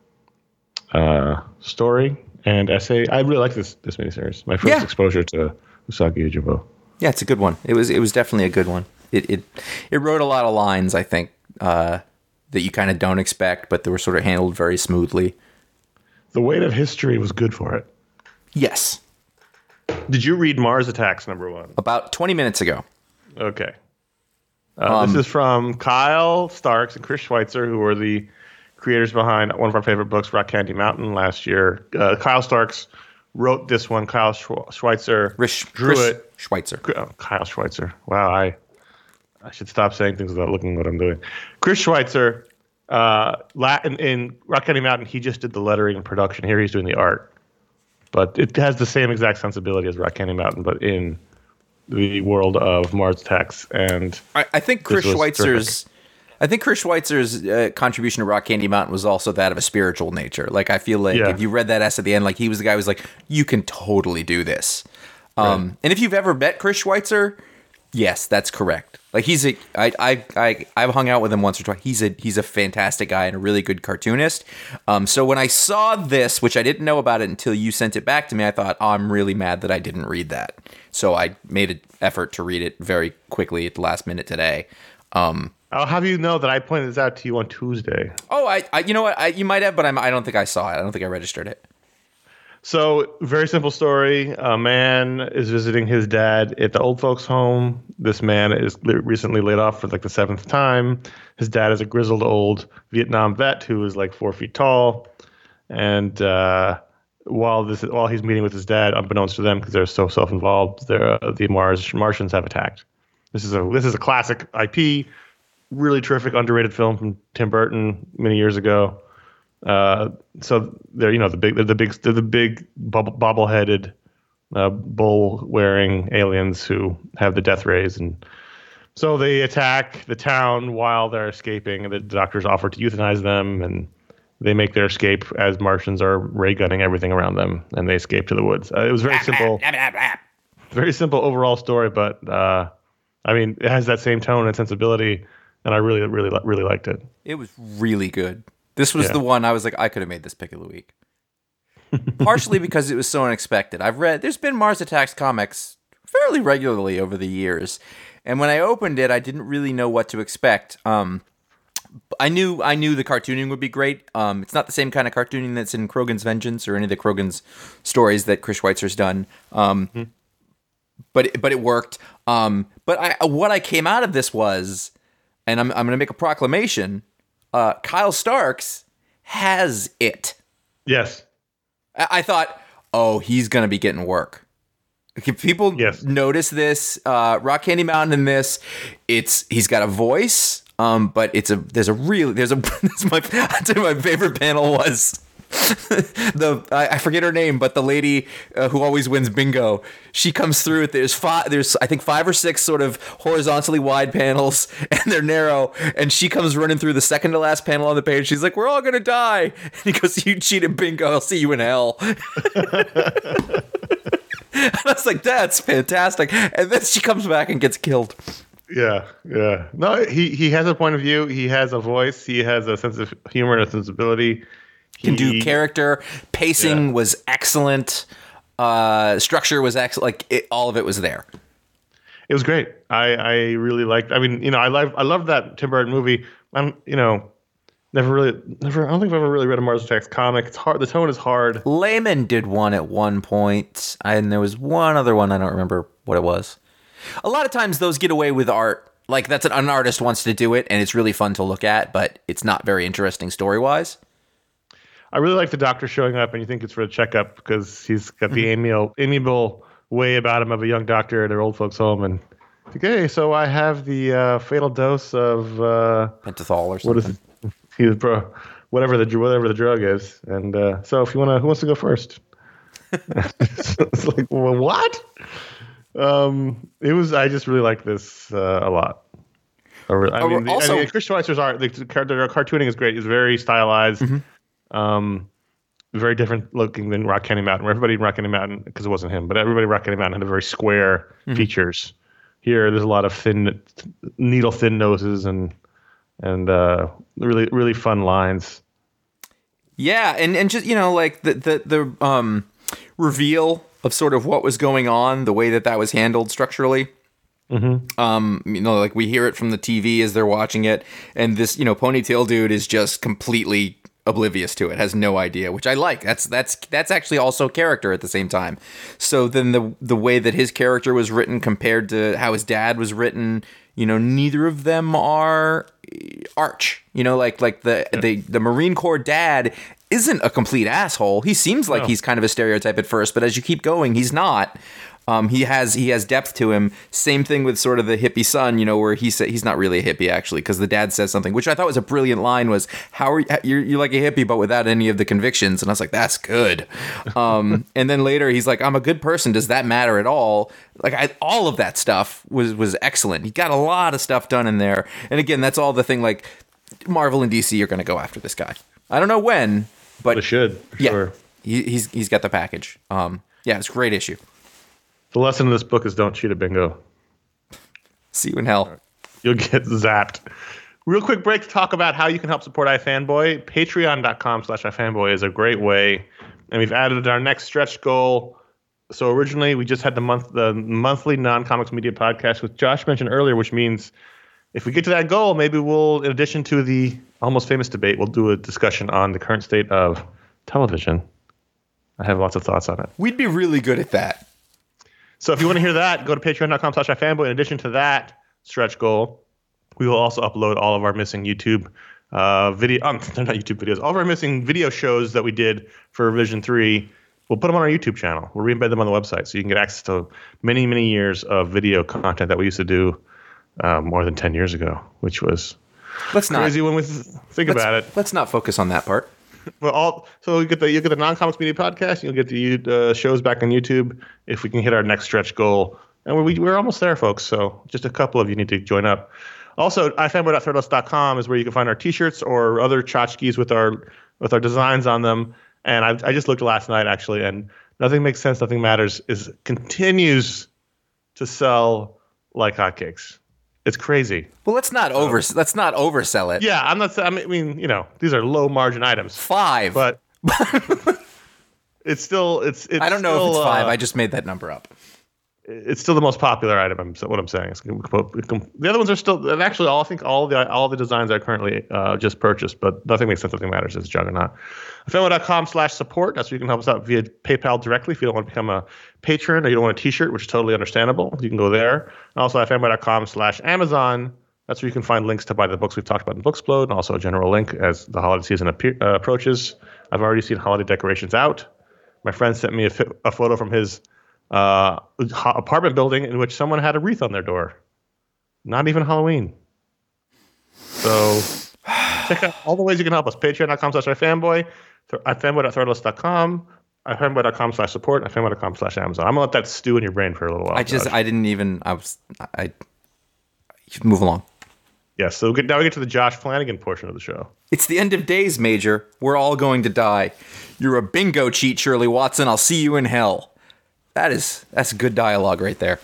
uh, story and essay. I really like this this miniseries. My first Yeah. exposure to Usagi Yojimbo. Yeah, it's a good one. It was it was definitely a good one. It it it wrote a lot of lines, I think, uh, that you kind of don't expect, but they were sort of handled very smoothly. The weight of history was good for it. Yes. Did you read Mars Attacks number one? About twenty minutes ago. Okay. Uh, this is from Kyle Starks and Chris Schweitzer, who were the creators behind one of our favorite books, Rock Candy Mountain, last year. Uh, Kyle Starks wrote this one. Kyle Schwe- Schweitzer Rish, drew Chris it. Schweitzer. Oh, Kyle Schweitzer. Wow, I I should stop saying things without looking at what I'm doing. Chris Schweitzer, uh, la- in, in Rock Candy Mountain, he just did the lettering and production. Here he's doing the art. But it has the same exact sensibility as Rock Candy Mountain, but in the world of Mars Attacks. And I, I think Chris was Schweitzer's. I think Chris Schweitzer's uh, contribution to Rock Candy Mountain was also that of a spiritual nature. Like, I feel like Yeah. if you read that essay at the end, like, he was the guy who was like, you can totally do this. Um, Right. And if you've ever met Chris Schweitzer, yes, that's correct. Like, he's a, I, I, I, I've hung out with him once or twice. He's a, he's a fantastic guy and a really good cartoonist. Um, so when I saw this, which I didn't know about it until you sent it back to me, I thought, oh, I'm really mad that I didn't read that. So I made an effort to read it very quickly at the last minute today. Um, I'll have you know that I pointed this out to you on Tuesday. Oh, I, I you know what? I, you might have, but I'm, I don't think I saw it. I don't think I registered it. So, very simple story. A man is visiting his dad at the old folks' home. This man is li- recently laid off for like the seventh time. His dad is a grizzled old Vietnam vet who is like four feet tall. And uh, while this while he's meeting with his dad, unbeknownst to them because they're so self-involved, they're, uh, the Mars Martians have attacked. This is a this is a classic I P, really terrific, underrated film from Tim Burton many years ago. Uh, so they're you know the big they're the big they're the big bubble, bobble-headed, uh, bull-wearing aliens who have the death rays, and so they attack the town while they're escaping. And the doctors offer to euthanize them, and they make their escape as Martians are ray gunning everything around them, and they escape to the woods. Uh, it was very simple, very simple overall story, but uh, I mean, it has that same tone and sensibility, and I really, really, really liked it. It was really good. This was Yeah. the one I was like, I could have made this pick of the week. Partially because it was so unexpected. I've read, there's been Mars Attacks comics fairly regularly over the years, and when I opened it, I didn't really know what to expect. Um, I knew I knew the cartooning would be great. Um, it's not the same kind of cartooning that's in Krogan's Vengeance or any of the Krogan's stories that Chris Schweitzer's done. Um, mm-hmm. But it, but it worked. Um, but I, what I came out of this was, and I'm I'm going to make a proclamation. Uh, Kyle Starks has it. Yes. I, I thought, oh, he's going to be getting work. If people yes. notice this, uh, Rock Candy Mountain in this, it's he's got a voice. Um, but it's a there's a real there's a this my I tell you my favorite panel was the I, I forget her name, but the lady uh, who always wins bingo. She comes through. There's five. There's I think five or six sort of horizontally wide panels, and they're narrow. And she comes running through the second to last panel on the page. She's like, "We're all gonna die." And he goes, "You cheated bingo. I'll see you in hell." And I was like, "That's fantastic." And then she comes back and gets killed. Yeah, yeah. No, he, he has a point of view. He has a voice. He has a sense of humor and a sensibility. He can do character. Pacing yeah. was excellent. Uh, structure was excellent. Like it, all of it was there. It was great. I, I really liked. I mean, you know, I love I love that Tim Burton movie. I'm, you know, never really, never. I don't think I've ever really read a Mars Attacks comic. It's hard. The tone is hard. Layman did one at one point, and there was one other one. I don't remember what it was. A lot of times those get away with art. Like that's an, an artist wants to do it and it's really fun to look at, but it's not very interesting story-wise. I really like the doctor showing up and you think it's for a checkup because he's got the amiable, amiable way about him of a young doctor at their old folks home. And okay, so I have the uh, fatal dose of uh, pentothal or something. What is it? He's, bro, whatever the whatever the drug is. And uh, so if you want to, who wants to go first? It's like, well, what? Um, it was. I just really liked this uh, a lot. I mean, also, I mean, Chris Schweitzer's art, the, the cartooning is great. It's very stylized, mm-hmm. um, very different looking than Rock Candy Mountain. Where everybody in Rock Candy Mountain, because it wasn't him, but everybody in Rock Candy Mountain had a very square mm-hmm. features. Here, there's a lot of thin, needle thin noses and and uh, really really fun lines. Yeah, and and just you know like the the the um, reveal of sort of what was going on, the way that that was handled structurally. Mm-hmm. Um, you know, like we hear it from the T V as they're watching it, and this, you know, ponytail dude is just completely oblivious to it, has no idea, which I like. That's that's that's actually also character at the same time. So then the the way that his character was written compared to how his dad was written, you know, neither of them are arch. You know, like like the yeah. the the Marine Corps dad isn't a complete asshole. He seems like no. he's kind of a stereotype at first, but as you keep going, he's not. Um, he has he has depth to him. Same thing with sort of the hippie son, you know, where he said he's not really a hippie actually, because the dad says something, which I thought was a brilliant line. Was how are you, you're, you're like a hippie, but without any of the convictions? And I was like, that's good. Um, and then later he's like, I'm a good person. Does that matter at all? Like I, all of that stuff was was excellent. He got a lot of stuff done in there. And again, that's all the thing. Like Marvel and D C are going to go after this guy. I don't know when, but they should. For yeah, sure. he, he's he's got the package. Um, yeah, it's a great issue. The lesson of this book is don't cheat at bingo. See you in hell. You'll get zapped. Real quick break to talk about how you can help support iFanboy. Patreon.com slash iFanboy is a great way. And we've added our next stretch goal. So originally we just had the month the monthly non-comics media podcast, which Josh mentioned earlier, which means if we get to that goal, maybe we'll, in addition to the Almost Famous debate, we'll do a discussion on the current state of television. I have lots of thoughts on it. We'd be really good at that. So if you want to hear that, go to patreon.com slash iFanboy. In addition to that stretch goal, we will also upload all of our missing YouTube uh, video. Um, they're not YouTube videos. All of our missing video shows that we did for Revision three we'll put them on our YouTube channel. We'll re-embed them on the website so you can get access to many, many years of video content that we used to do uh, more than ten years ago, which was Let's not crazy when we th- think let's, about it. Let's not focus on that part. Well, all so you get the you get the non-comics media podcast. You'll get the uh, shows back on YouTube if we can hit our next stretch goal, and we're we're almost there, folks. So just a couple of you need to join up. Also, ifanboy dot threadless dot com is where you can find our T-shirts or other tchotchkes with our with our designs on them. And I, I just looked last night actually, and Nothing Makes Sense, Nothing Matters is continues to sell like hotcakes. It's crazy. Well, let's not over let's not oversell it. Yeah, I'm not. I mean, you know, these are low margin items. Five, but it's still it's. it's I don't know still, if it's five. Uh, I just made that number up. It's still the most popular item. I'm, so what I'm saying is, the other ones are still. And actually, all I think all the all the designs are currently uh, just purchased, but Nothing Makes Sense, Nothing Matters is Juggernaut. fanboy dot com slash support. That's where you can help us out via PayPal directly if you don't want to become a patron or you don't want a T-shirt, which is totally understandable. You can go there. And also at fanboy dot com slash Amazon. That's where you can find links to buy the books we've talked about in Booksplode, and also a general link as the holiday season appear, uh, approaches. I've already seen holiday decorations out. My friend sent me a, fi- a photo from his uh, apartment building in which someone had a wreath on their door. Not even Halloween. So check out all the ways you can help us. Patreon dot com slash ifanboy, at fanboy dot threadless dot com, at fanboy dot com slash support, at fanboy dot com slash Amazon. I'm going to let that stew in your brain for a little while. I just Josh. I didn't even I was I. Move along. Yes, so now we get to the Josh Flanagan portion of the show. It's the end of days, Major. We're all going to die. You're a bingo cheat, Shirley Watson. I'll see you in hell. That is that's good dialogue right there.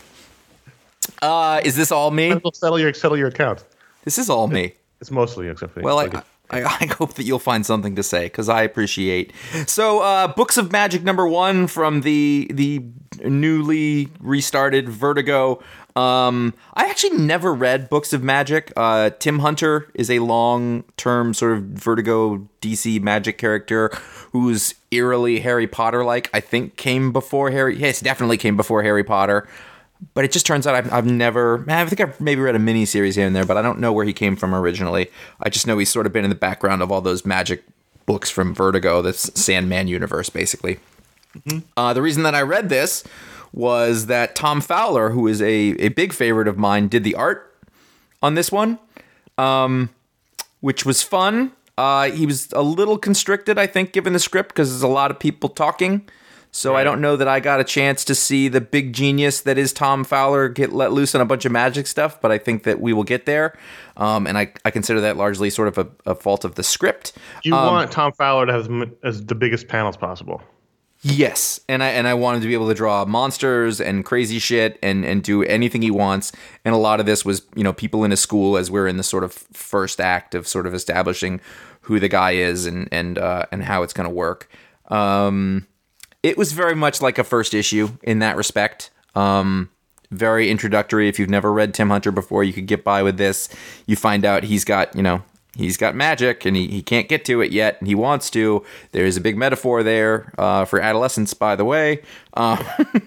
Uh, is this all me? Settle your settle your account. This is all me. It's mostly except for Well, I, like it- I, I hope that you'll find something to say because I appreciate. So, uh, Books of Magic number one from the the newly restarted Vertigo. Um, I actually never read Books of Magic. Uh, Tim Hunter is a long-term sort of Vertigo D C Magic character who's eerily Harry Potter-like. I think came before Harry. Yes, definitely came before Harry Potter. But it just turns out I've, I've never. I think I've maybe read a miniseries here and there, but I don't know where he came from originally. I just know he's sort of been in the background of all those Magic books from Vertigo, this Sandman universe, basically. Mm-hmm. Uh, the reason that I read this was that Tom Fowler, who is a, a big favorite of mine, did the art on this one, um, which was fun. Uh, he was a little constricted, I think, given the script, because there's a lot of people talking. So right. I don't know that I got a chance to see the big genius that is Tom Fowler get let loose on a bunch of magic stuff, but I think that we will get there. Um, and I, I consider that largely sort of a, a fault of the script. You um, want Tom Fowler to have as, as the biggest panels possible. Yes, and I and I wanted to be able to draw monsters and crazy shit and, and do anything he wants. And a lot of this was, you know, people in his school as we're in the sort of first act of sort of establishing who the guy is and and uh, and how it's going to work. Um, it was very much like a first issue in that respect. Um, very introductory. If you've never read Tim Hunter before, you could get by with this. You find out he's got, you know, he's got magic and he, he can't get to it yet and he wants to. There's a big metaphor there uh, for adolescence, by the way. Uh,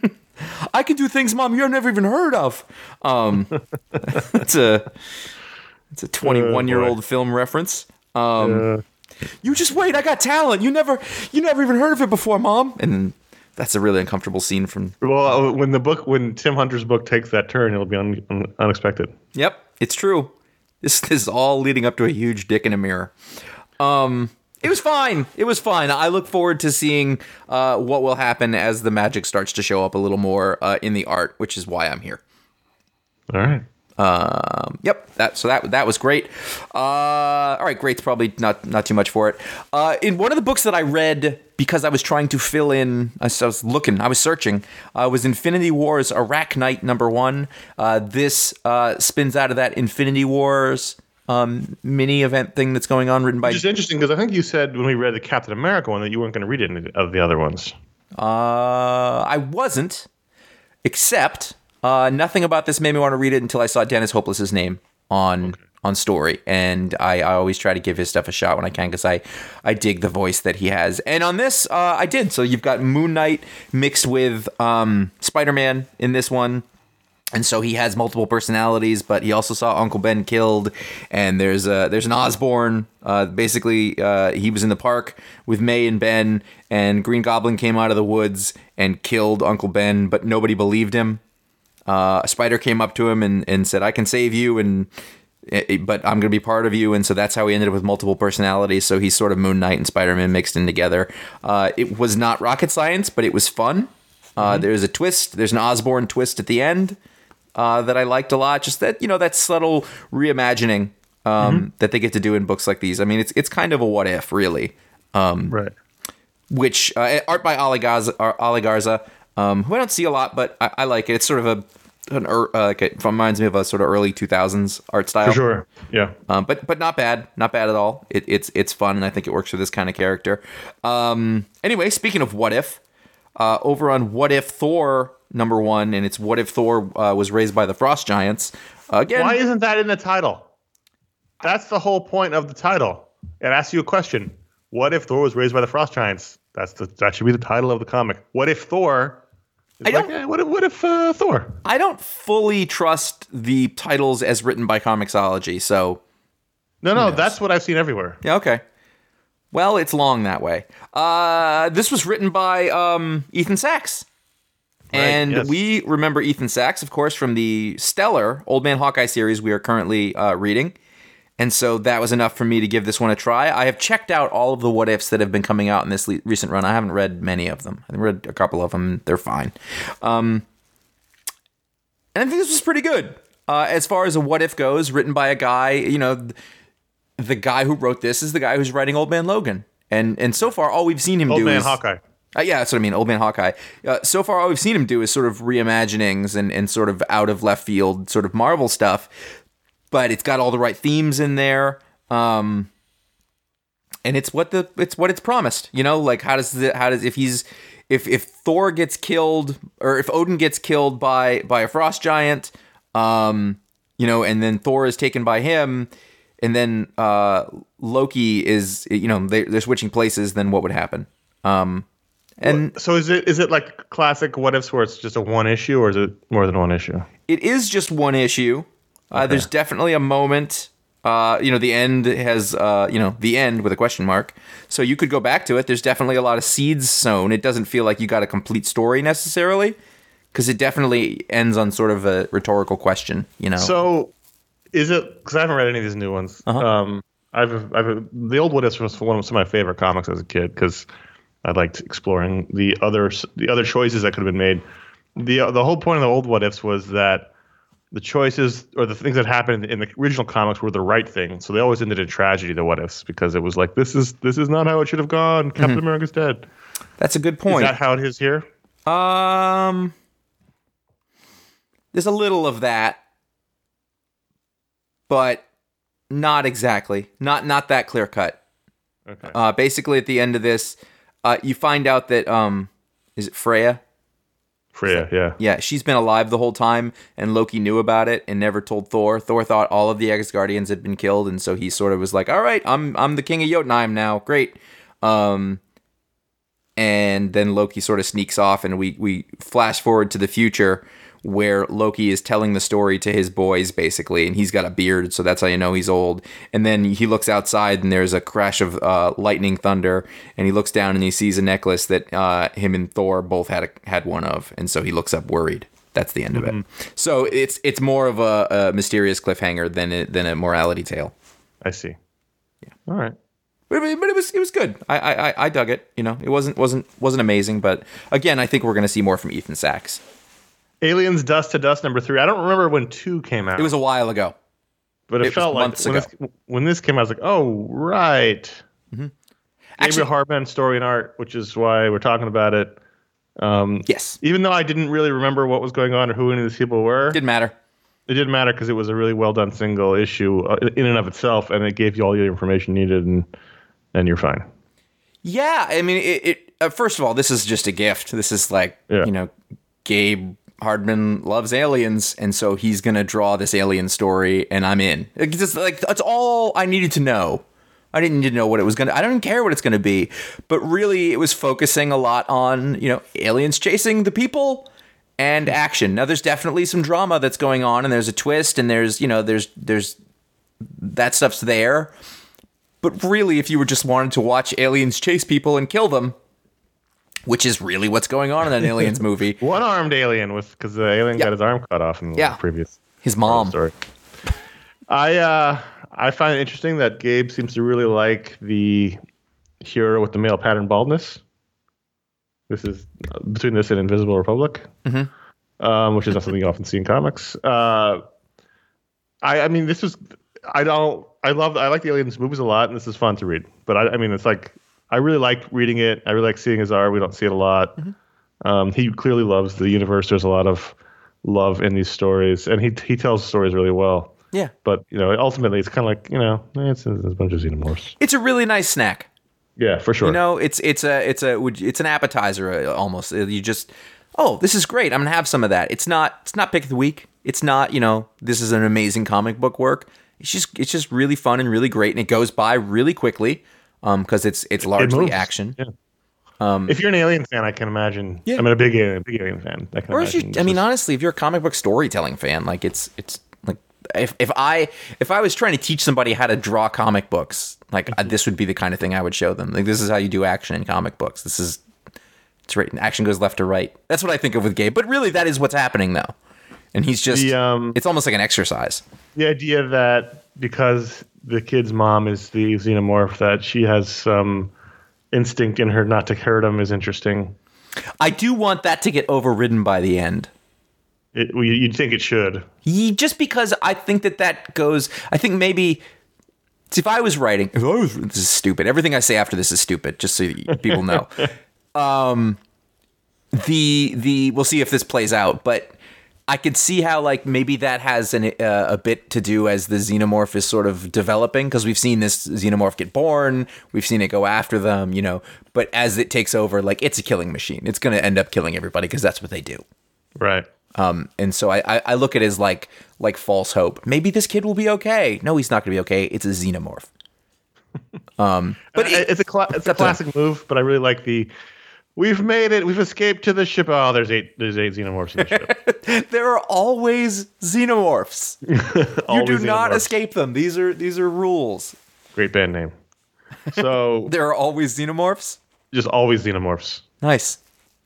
I can do things, Mom, you've never even heard of. Um, it's a it's a twenty-one-year-old uh, film reference. Um, uh. You just wait, I got talent. You never you never even heard of it before, Mom. And that's a really uncomfortable scene from... Well, when the book, when Tim Hunter's book takes that turn, it'll be un, un, unexpected. Yep, it's true. This, this is all leading up to a huge dick in a mirror. Um, it was fine. It was fine. I look forward to seeing uh, what will happen as the magic starts to show up a little more uh, in the art, which is why I'm here. All right. Um, yep. That so that that was great. Uh, all right, great's probably not not too much for it. Uh, in one of the books that I read because I was trying to fill in, I was looking, I was searching, uh, was Infinity Wars Arachnite number one. Uh, this uh, spins out of that Infinity Wars um, mini event thing that's going on, written by. Which is interesting because I think you said when we read the Captain America one that you weren't going to read any of the other ones. Uh, I wasn't, except. Uh, nothing about this made me want to read it until I saw Dennis Hopeless's name on okay. on story, and I, I always try to give his stuff a shot when I can because I, I dig the voice that he has. And on this, uh, I did. So you've got Moon Knight mixed with um, Spider-Man in this one. And so he has multiple personalities, but he also saw Uncle Ben killed. And there's a, there's an Osborn. Uh, basically, uh, he was in the park with May and Ben, and Green Goblin came out of the woods and killed Uncle Ben, but nobody believed him. Uh, a spider came up to him and, and said, "I can save you, and but I'm going to be part of you." And so that's how he ended up with multiple personalities. So he's sort of Moon Knight and Spider-Man mixed in together. Uh, it was not rocket science, but it was fun. Uh, mm-hmm. There's a twist. There's an Osborn twist at the end. Uh, that I liked a lot. Just that, you know, that subtle reimagining um, mm-hmm. that they get to do in books like these. I mean, it's it's kind of a what if, really. Um, right. Which, uh, art by Ali Garza, Ali Garza um, who I don't see a lot, but I, I like it. It's sort of a, an, uh, like it reminds me of a sort of early two thousands art style. For sure, yeah. Um, but but not bad. Not bad at all. It, it's, it's fun, and I think it works for this kind of character. Um, anyway, speaking of what if, uh, over on What If Thor number one, and it's what if Thor uh, was raised by the Frost Giants. Uh, again, why isn't that in the title? That's the whole point of the title. It asks you a question. What if Thor was raised by the Frost Giants? That's the, that should be the title of the comic. What if Thor? Is I like, don't, eh, what if, what if uh, Thor? I don't fully trust the titles as written by Comixology, so... No, no, that's what I've seen everywhere. Yeah, okay. Well, it's long that way. Uh, this was written by um, Ethan Sachs. And right, yes. we remember Ethan Sachs, of course, from the stellar Old Man Hawkeye series we are currently uh, reading. And so that was enough for me to give this one a try. I have checked out all of the what ifs that have been coming out in this le- recent run. I haven't read many of them. I've read a couple of them. They're fine. Um, and I think this was pretty good. Uh, as far as a what if goes, written by a guy, you know, the guy who wrote this is the guy who's writing Old Man Logan. And and so far, all we've seen him Old do Man is... Hawkeye. Uh, yeah, that's what I mean, Old Man Hawkeye. Uh, so far, all we've seen him do is sort of reimaginings and, and sort of out of left field sort of Marvel stuff. But it's got all the right themes in there, um, and it's what the it's what it's promised. You know, like how does the, how does if he's if if Thor gets killed or if Odin gets killed by by a frost giant, um, you know, and then Thor is taken by him, and then uh, Loki is you know they, they're switching places. Then what would happen? Um, And so is it is it like classic what ifs where it's just a one issue, or is it more than one issue? It is just one issue. Uh, Okay. There's definitely a moment. Uh, you know, the end has uh, you know the end with a question mark. So you could go back to it. There's definitely a lot of seeds sown. It doesn't feel like you got a complete story necessarily, because it definitely ends on sort of a rhetorical question. You know. So is it? Because I haven't read any of these new ones. Uh-huh. Um, I've I've the old what ifs was one of some of my favorite comics as a kid because I liked exploring the other the other choices that could have been made. the The whole point of the old what ifs was that the choices or the things that happened in the original comics were the right thing, so they always ended in tragedy. The what ifs, because it was like this is this is not how it should have gone. Captain mm-hmm. America's dead. That's a good point. Is that how it is here? Um, there's a little of that, but not exactly. Not not that clear cut. Okay. Uh, basically, at the end of this, uh, you find out that um, is it Freya? Freya, yeah. Yeah, she's been alive the whole time, and Loki knew about it and never told Thor. Thor thought all of the Asgardians had been killed, and so he sort of was like, "All right, I'm I'm the king of Jotunheim now. Great." Um, and then Loki sort of sneaks off, and we we flash forward to the future where Loki is telling the story to his boys, basically, and he's got a beard, so that's how you know he's old. And then he looks outside, and there's a crash of uh, lightning thunder, and he looks down and he sees a necklace that uh, him and Thor both had a, had one of, and so he looks up worried. That's the end mm-hmm. of it. So it's it's more of a, a mysterious cliffhanger than a, than a morality tale. I see. Yeah. All right. But, but it was it was good. I, I I dug it. You know, it wasn't wasn't wasn't amazing, but again, I think we're going to see more from Ethan Sachs. Aliens Dust to Dust number three. I don't remember when two came out. It was a while ago. But it, it felt like when this, when this came out, I was like, oh, right. Mm-hmm. Gabriel Harbin, story and art, which is why we're talking about it. Um, yes. Even though I didn't really remember what was going on or who any of these people were. Didn't matter. It didn't matter because it was a really well done single issue uh, in and of itself, and it gave you all the information needed, and and you're fine. Yeah, I mean, it. it uh, first of all, this is just a gift. This is like, yeah. you know, Gabe Hardman loves aliens, and so he's gonna draw this alien story, and I'm in. It's just like that's all I needed to know. I didn't need to know what it was gonna. I don't even care what it's gonna be. But really, it was focusing a lot on you know aliens chasing the people, and action. Now, there's definitely some drama that's going on, and there's a twist, and there's, you know, there's there's that stuff's there. But really, if you were just wanted to watch aliens chase people and kill them, which is really what's going on in that Aliens movie. One-armed alien, with because the alien Yeah. got his arm cut off in the Yeah. previous His mom. story. I uh, I find it interesting that Gabe seems to really like the hero with the male pattern baldness. This is uh, between this and Invisible Republic, mm-hmm. um, which is not something you often see in comics. Uh, I, I mean, this is I don't I love I like the Aliens movies a lot, and this is fun to read. But I, I mean, it's like I really like reading it. I really like seeing his art. We don't see it a lot. Mm-hmm. Um, he clearly loves the universe. There's a lot of love in these stories, and he he tells stories really well. Yeah. But you know, ultimately, it's kind of like you know, it's, it's a bunch of xenomorphs. It's a really nice snack. Yeah, for sure. You know, it's it's a it's a it's an appetizer uh, almost. You just, oh, this is great. I'm gonna have some of that. It's not it's not pick of the week. It's not, you know, this is an amazing comic book work. It's just it's just really fun and really great, and it goes by really quickly. Um, because it's it's largely moves. action. Yeah. Um, if you're an Alien fan, I can imagine. Yeah. I'm a big Alien, big Alien fan. I can Or if you, imagine I mean, this is- honestly, if you're a comic book storytelling fan, like it's it's like if if I if I was trying to teach somebody how to draw comic books, like uh, this would be the kind of thing I would show them. Like this is how you do action in comic books. This is it's right. Action goes left to right. That's what I think of with Gabe. But really, that is what's happening though. And he's just The, um, it's almost like an exercise. the idea that because the kid's mom is the xenomorph, that she has some instinct in her not to hurt him is interesting. I do want that to get overridden by the end. It, well, you- you'd think it should. Ye- Just because I think that that goes, I think maybe see, if I was writing, if I was, this is stupid. Everything I say after this is stupid, just so you- people know. um, the the we'll see if this plays out, but I could see how like maybe that has an, uh, a bit to do as the xenomorph is sort of developing, because we've seen this xenomorph get born, we've seen it go after them, you know. But as it takes over, like it's a killing machine. It's going to end up killing everybody because that's what they do. Right. Um, and so I, I, I look at it as like like false hope. Maybe this kid will be okay. No, he's not going to be okay. It's a xenomorph. Um, but It- it's a cla- it's a up to them. classic move, but I really like the. We've made it. We've escaped to the ship. Oh, there's eight. There's eight xenomorphs in the ship. there are always xenomorphs. you Always do not xenomorphs. escape them. These are these are rules. Great band name. So There are always xenomorphs. just always xenomorphs. Nice.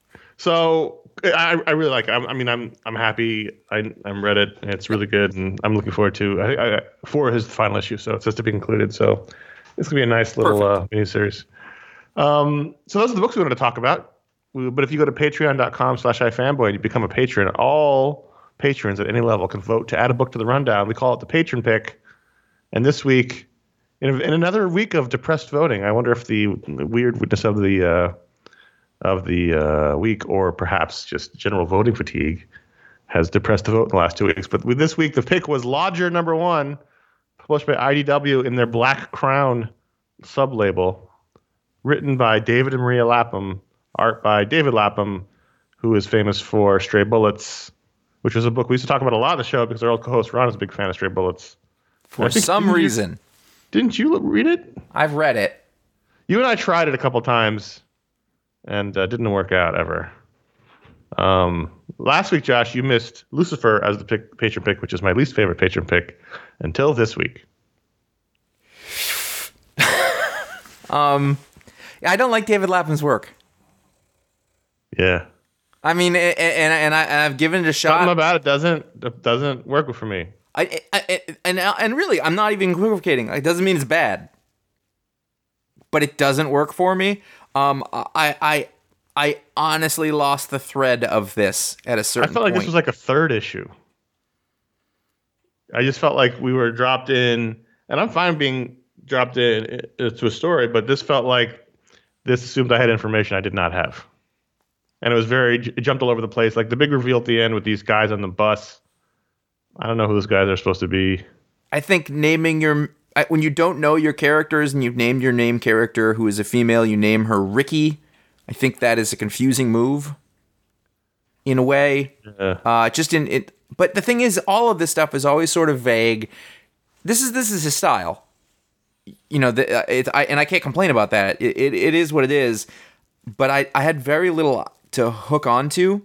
So I, I really like it. I'm, I mean, I'm I'm happy. I I'm read it. And it's really good, and I'm looking forward to. I, I, four is the final issue, so it's just to be concluded. So it's gonna be a nice little uh, miniseries. Um, so those are the books we wanted to talk about. We, but if you go to patreon.com slash ifanboy and you become a patron, all patrons at any level can vote to add a book to the rundown. We call it the patron pick. And this week, in, in another week of depressed voting, I wonder if the weirdness of the uh, of the uh, week, or perhaps just general voting fatigue, has depressed the vote in the last two weeks. But with this week, the pick was Lodger number one, published by I D W in their Black Crown sublabel. Written by David and Maria Lapham, art by David Lapham, who is famous for Stray Bullets, which was a book we used to talk about a lot on the show because our old co-host Ron is a big fan of Stray Bullets. For I think- some didn't you- reason, Didn't you read it? I've read it. You and I tried it a couple times, and uh, didn't work out ever. Um, last week, Josh, you missed Lucifer as the pick, patron pick, which is my least favorite patron pick, until this week. I don't like David Lapham's work. Yeah. I mean, a- a- and and, I, and I've given it a shot. Something about it doesn't doesn't work for me. I, I, I and and really, I'm not even equivocating. It doesn't mean it's bad, but it doesn't work for me. Um, I I I honestly lost the thread of this at a I certain felt like point. this was like a third issue. I just felt like we were dropped in, and I'm fine being dropped in uh, to a story, but this felt like this assumed I had information I did not have. And it was very, it jumped all over the place. Like the big reveal at the end with these guys on the bus. I don't know who those guys are supposed to be. I think naming your I- when you don't know your characters and you've named your name character who is a female, you name her Ricky. I think that is a confusing move. In a way, Yeah. uh, just in it. But the thing is, all of this stuff is always sort of vague. This is this is his style. You know, the, uh, it, I, and I can't complain about that. It, it it is what it is. But I, I had very little to hook onto.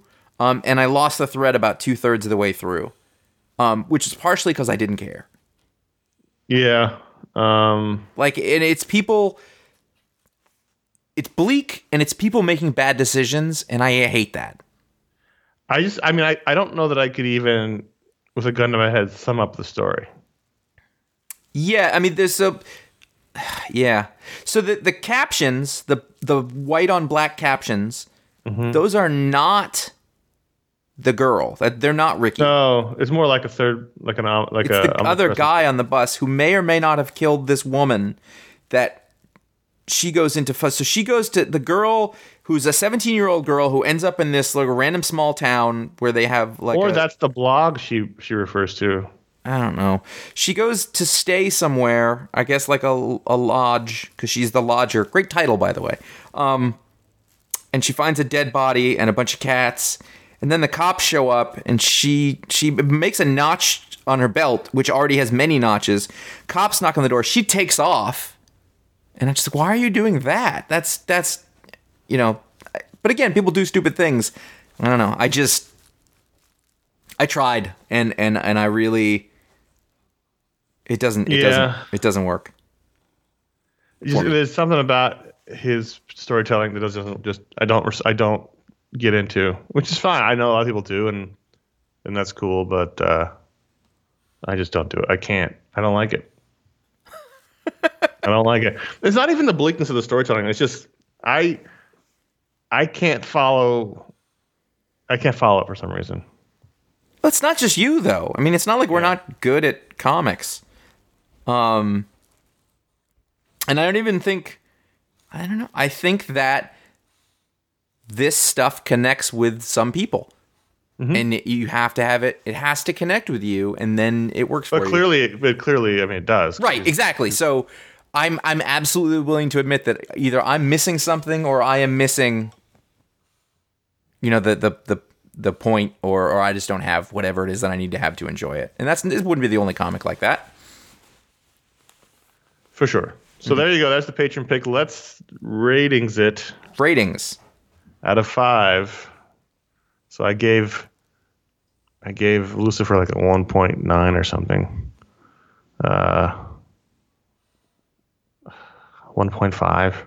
um, and I lost the thread about two thirds of the way through, um, which is partially because I didn't care. Yeah. Um, Like, and it's people. It's bleak, and it's people making bad decisions, and I hate that. I just, I mean, I, I don't know that I could even, with a gun to my head, sum up the story. Yeah, I mean, there's a, yeah. So the the captions, the the white on black captions, Mm-hmm. those are not the girl. That they're not Ricky. No, it's more like a third, like an, om- like It's a the other omnipresent- guy on the bus who may or may not have killed this woman. That she goes into fuss. So she goes to the girl who's a seventeen year old girl who ends up in this like a random small town where they have like Or a, that's the blog she she refers to. I don't know. She goes to stay somewhere, I guess like a, a lodge, because she's the lodger. Great title, by the way. Um, and she finds a dead body and a bunch of cats. And then the cops show up, and she she makes a notch on her belt, which already has many notches. Cops knock on the door. She takes off. And I'm just like, why are you doing that? That's, that's, you know. But again, people do stupid things. I don't know. I just, I tried, and, and, and I really... It doesn't. It Yeah. doesn't. It doesn't work. Just, there's something about his storytelling that doesn't just I don't res- I don't get into, which is fine. I know a lot of people do, and and that's cool. But uh, I just don't do it. I can't. I don't like it. I don't like it. It's not even the bleakness of the storytelling. It's just I I can't follow. I can't follow it for some reason. Well, it's not just you, though. I mean, it's not like we're not good at comics. Um, and I don't even think. I don't know. I think that this stuff connects with some people. Mm-hmm. And it, you have to have it. It has to connect with you, and then it works But for clearly, you. but clearly, I mean, it does. Right, exactly. So I'm I'm absolutely willing to admit that either I'm missing something or I am missing, you know, the the the, the point, or or I just don't have whatever it is that I need to have to enjoy it. And that's it wouldn't be the only comic like that. For sure. So mm-hmm. there you go. That's the patron pick. Let's ratings it. Ratings out of five. So I gave I gave Lucifer like a one point nine or something. Uh, one point five.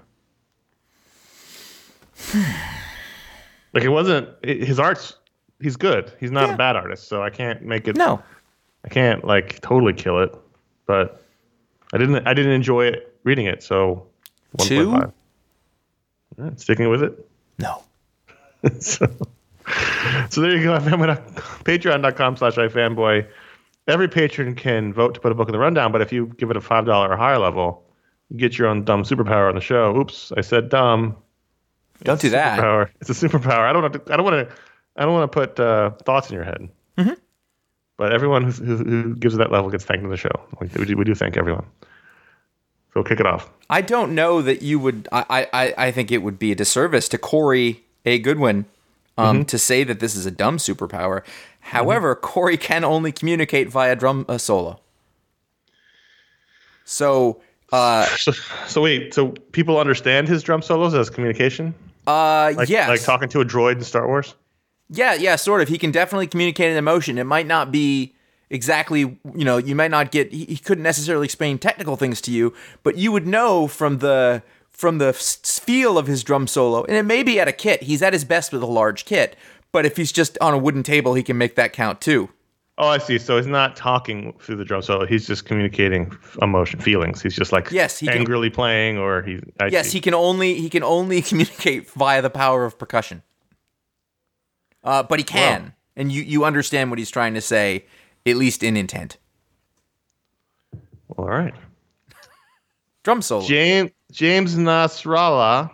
Like it wasn't his art's he's good. He's not yeah. a bad artist, so I can't make it No. I can't like totally kill it, but I didn't I didn't enjoy it reading it, so one point five. Yeah, sticking with it? No. so, so there you go. Patreon.com slash iFanboy. Every patron can vote to put a book in the rundown, but if you give it a five dollars or higher level, you get your own dumb superpower on the show. Oops, I said dumb. Don't it's do that. Superpower. It's a superpower. I don't want to. I don't want to. I don't want to put uh, thoughts in your head. Mm-hmm. But everyone who, who, who gives it that level gets thanked on the show. We, we, do, we do thank everyone. So kick it off. I don't know that you would. I, I, I think it would be a disservice to Corey A. Goodwin um, mm-hmm. to say that this is a dumb superpower. However, mm-hmm. Corey can only communicate via drum uh, solo. So, uh, so, so wait. So people understand his drum solos as communication? Uh, like, yes. Like talking to a droid in Star Wars? Yeah, yeah, sort of. He can definitely communicate an emotion. It might not be exactly, you know, you might not get, he, he couldn't necessarily explain technical things to you, but you would know from the from the feel of his drum solo, and it may be at a kit. He's at his best with a large kit, but if he's just on a wooden table, he can make that count too. Oh, I see. So he's not talking through the drum solo. He's just communicating emotion, feelings. He's just like yes, he angrily can, playing, or he. I yes, see. he can only he can only communicate via the power of percussion. Uh, but he can, wow. and you, you understand what he's trying to say, at least in intent. All right. Drum solo. James James Nasrallah.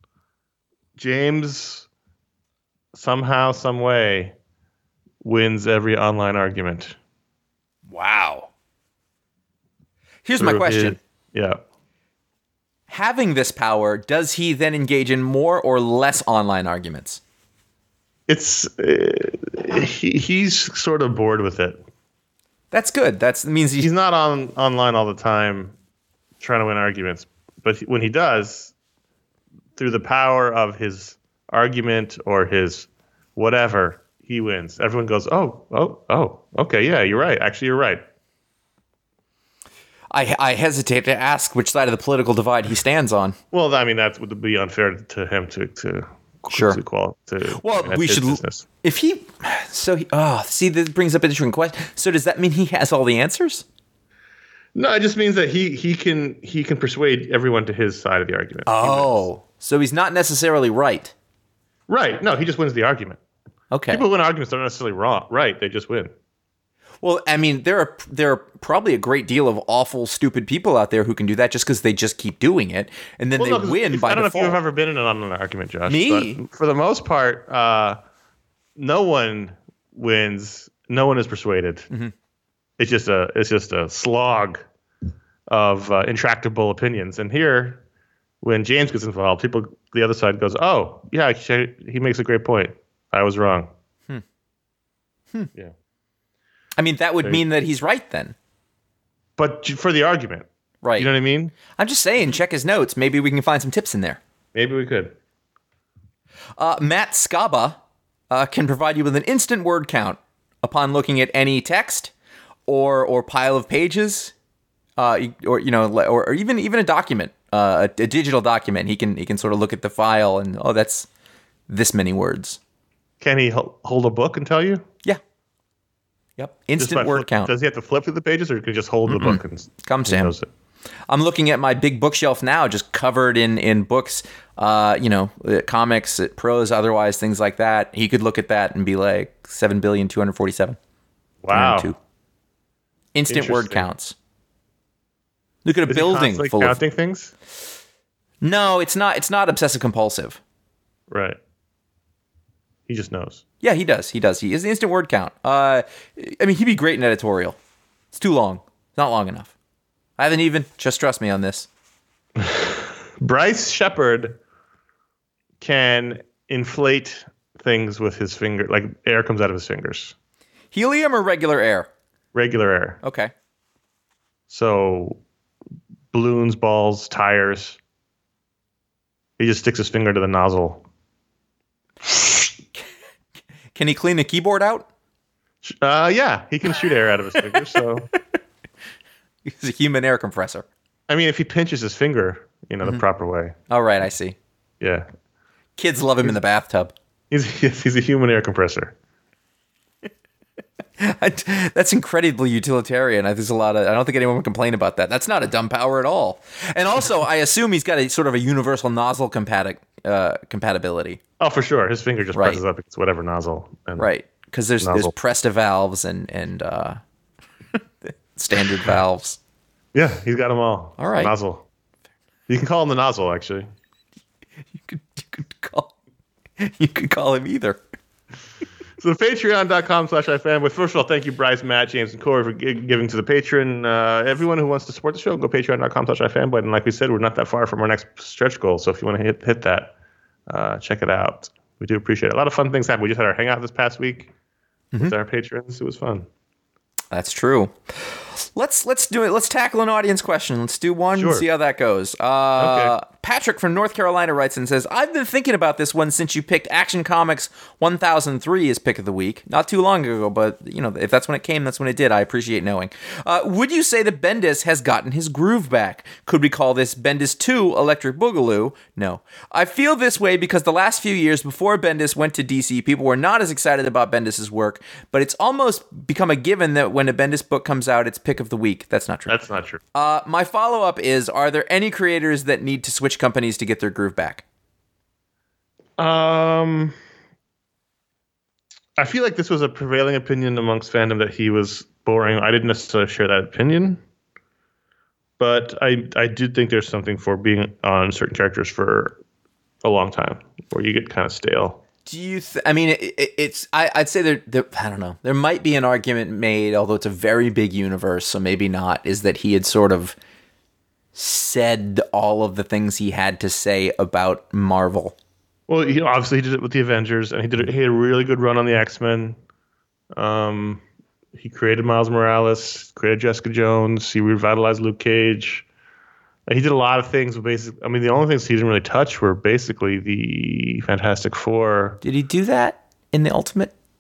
James somehow, some way, wins every online argument. Wow. Here's my question. His, yeah. Having this power, does he then engage in more or less online arguments? It's uh, he, he's sort of bored with it. That's good. That means he's, he's not on online all the time trying to win arguments. But he, when he does, through the power of his argument or his whatever, he wins. Everyone goes, oh, oh, oh, okay, yeah, you're right. Actually, you're right. I, I hesitate to ask which side of the political divide he stands on. Well, I mean, that would be unfair to him to to Sure. to, qual- to Well, we should. business. If he, so he, oh, see, this brings up an interesting question. So does that mean he has all the answers? No, it just means that he he can he can persuade everyone to his side of the argument. He wins. Oh, so he's not necessarily right. Right. No, he just wins the argument. Okay. People who win arguments aren't necessarily wrong. Right. They just win. Well, I mean, there are there are probably a great deal of awful, stupid people out there who can do that just because they just keep doing it, and then Well, they no, 'cause win if- by I don't default. know if you've ever been in on an argument, Josh. Me? But for the most part, uh, no one wins. No one is persuaded. Mm-hmm. It's just a it's just a slog of uh, intractable opinions. And here, when James gets involved, people the other side goes, "Oh, yeah, he he makes a great point. I was wrong." Hmm. Hmm. Yeah. I mean, that would They- mean that he's right then, But j- for the argument, right? you know what I mean? I'm just saying, check his notes. Maybe we can find some tips in there. Maybe we could. Uh, Matt Scaba uh, can provide you with an instant word count upon looking at any text or or pile of pages, uh, or you know, or, or even even a document, uh, a, a digital document. He can he can sort of look at the file and oh, that's this many words. Can he ho- hold a book and tell you? Yeah. Yep. Just by Instant word flip- count. Does he have to flip through the pages, or can he just hold the book and Comes to he him. knows it? I'm looking at my big bookshelf now, just covered in in books, uh, you know, uh, comics, uh, prose, otherwise things like that. He could look at that and be like seven billion two hundred forty-seven. Wow. Instant word Interesting. counts. Look at a Is he building constantly full of. counting things? No, it's not. It's not obsessive compulsive. Right. He just knows. Yeah, he does. He does. He is the instant word count. Uh, I mean, he'd be great in editorial. It's too long. It's not long enough. I haven't even. Just trust me on this. Bryce Shepard can inflate things with his finger, like air comes out of his fingers. Helium or regular air? Regular air. Okay. So balloons, balls, tires. He just sticks his finger to the nozzle. Can he clean the keyboard out? Uh, yeah, he can shoot air out of his finger. So, He's a human air compressor. I mean, if he pinches his finger, you know, the proper way. All right, I see. Yeah. Kids love him in the bathtub. He's, he's a human air compressor. That's incredibly utilitarian. I- There's a lot of. I don't think anyone would complain about that. That's not a dumb power at all. And also, I assume he's got a sort of a universal nozzle compati- uh, compatibility, Oh, for sure. His finger just Right. presses up against whatever nozzle. And right? Because there's there's Nozzle. Presta valves and and uh, standard valves. Yeah, he's got them all. All right. Nozzle. You can call him the nozzle, actually. You could you could call you could call him either. So patreon.com slash ifanboy. First of all, thank you, Bryce, Matt, James, and Corey for gi- giving to the patron. Uh, everyone who wants to support the show, go patreon.com slash ifanboy. And like we said, we're not that far from our next stretch goal. So if you want to hit hit that, uh, check it out. We do appreciate it. A lot of fun things happen. We just had our hangout this past week with our patrons. It was fun. That's true. Let's let's do it. Let's tackle an audience question. Let's do one Sure. and see how that goes. Uh, Okay. Patrick from North Carolina writes and says, "I've been thinking about this one since you picked Action Comics one thousand three as pick of the week. Not too long ago, but you know, if that's when it came, that's when it did. I appreciate knowing. Uh, would you say that Bendis has gotten his groove back? Could we call this Bendis two Electric Boogaloo? No. I feel this way because the last few years before Bendis went to D C, people were not as excited about Bendis' work, but it's almost become a given that when a Bendis book comes out, it's pick of the week. That's not true. That's not true. Uh, my follow-up is, are there any creators that need to switch companies to get their groove back? Um, I feel like this was a prevailing opinion amongst fandom that he was boring. I didn't necessarily share that opinion, but I I did think there's something for being on certain characters for a long time, where you get kind of stale. Do you? Th- I mean, it, it, it's. I, I'd say there, there. I don't know. There might be an argument made, although it's a very big universe, so maybe not. Is that he had sort of said all of the things he had to say about Marvel? Well, he obviously he did it with the Avengers, and he did it, he had a really good run on the X-Men. Um, he created Miles Morales, created Jessica Jones. He revitalized Luke Cage. He did a lot of things. With basic, I mean, the only things he didn't really touch were basically the Fantastic Four. Did he do that in the Ultimate?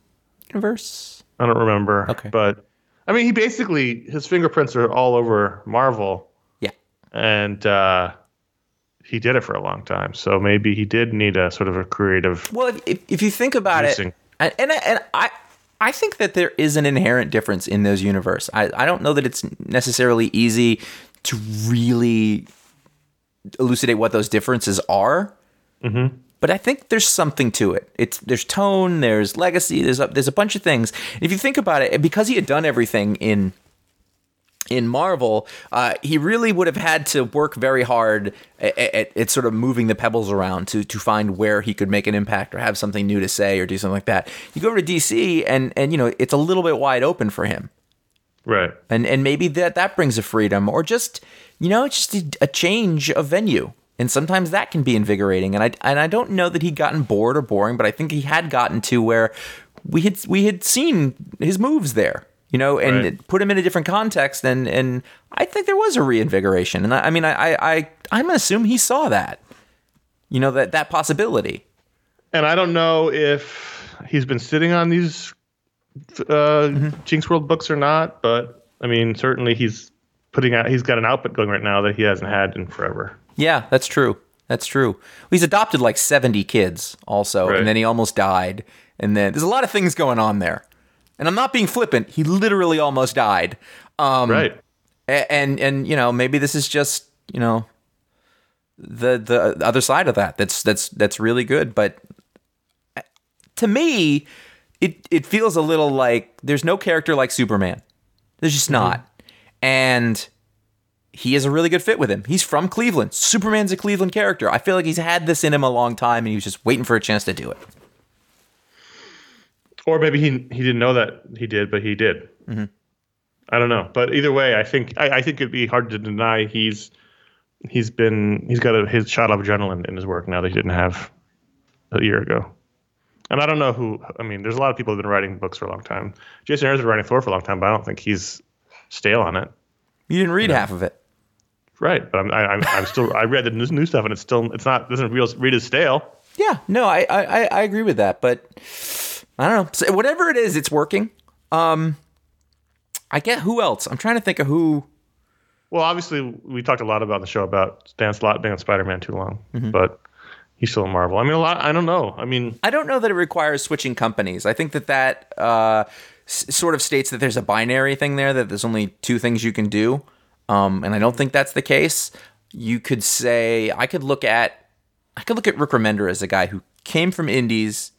universe? I don't remember. Okay. But I mean, he basically his fingerprints are all over Marvel. Yeah. And uh, he did it for a long time, so maybe he did need a sort of a creative. Well, if if, if you think about Juicing. it, and and, and I. I think that there is an inherent difference in those universe. I, I don't know that it's necessarily easy to really elucidate what those differences are, Mm-hmm. but I think there's something to it. It's there's tone, there's legacy, there's a, there's a bunch of things. If you think about it, because he had done everything in in Marvel, uh, he really would have had to work very hard at, at, at sort of moving the pebbles around to to find where he could make an impact or have something new to say or do something like that. You go over to D C and and you know it's a little bit wide open for him, Right. and and maybe that that brings a freedom or just you know it's just a, a change of venue, and sometimes that can be invigorating. And I and I don't know that he'd gotten bored or boring, but I think he had gotten to where we had we had seen his moves there. You know, and Right. put him in a different context, and, and I think there was a reinvigoration, and I, I mean, I, I, I, I'm gonna assume he saw that, you know, that that possibility. And I don't know if he's been sitting on these uh, Mm-hmm. Jinx World books or not, but I mean, certainly he's putting out. He's got an output going right now that he hasn't had in forever. Yeah, that's true. That's true. He's adopted like seventy kids, also, Right. and then he almost died, and then there's a lot of things going on there. And I'm not being flippant. He literally almost died. Um, Right. a- And and you know maybe this is just you know the the other side of that. That's that's that's really good. But to me, it it feels a little like there's no character like Superman. There's just not. And he is a really good fit with him. He's from Cleveland. Superman's a Cleveland character. I feel like he's had this in him a long time, and he was just waiting for a chance to do it. Or maybe he he didn't know that he did, but he did. Mm-hmm. I don't know. But either way, I think I, I think it'd be hard to deny he's he's been he's got a, his shot of adrenaline in his work now that he didn't have a year ago. And I don't know who. I mean, there's a lot of people who've been writing books for a long time. Jason Aaron's been writing Thor for a long time, but I don't think he's stale on it. You didn't read half of it. Right, but I'm I, I'm, I'm still I read the new, new stuff and it's still it's not doesn't real read as stale. Yeah, no, I, I, I agree with that, but I don't know. So whatever it is, it's working. Um, I get who else. I'm trying to think of who. Well, obviously, we talked a lot about the show about Stan Slott being on Spider-Man too long, Mm-hmm. but he's still in Marvel. I mean, a lot. I don't know. I mean, I don't know that it requires switching companies. I think that that uh, s- sort of states that there's a binary thing there, that there's only two things you can do. Um, and I don't think that's the case. You could say, I could look at, I could look at Rick Remender as a guy who came from indies,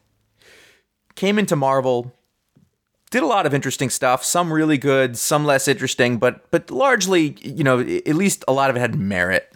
came into Marvel, did a lot of interesting stuff, some really good, some less interesting, but but largely, you know, at least a lot of it had merit.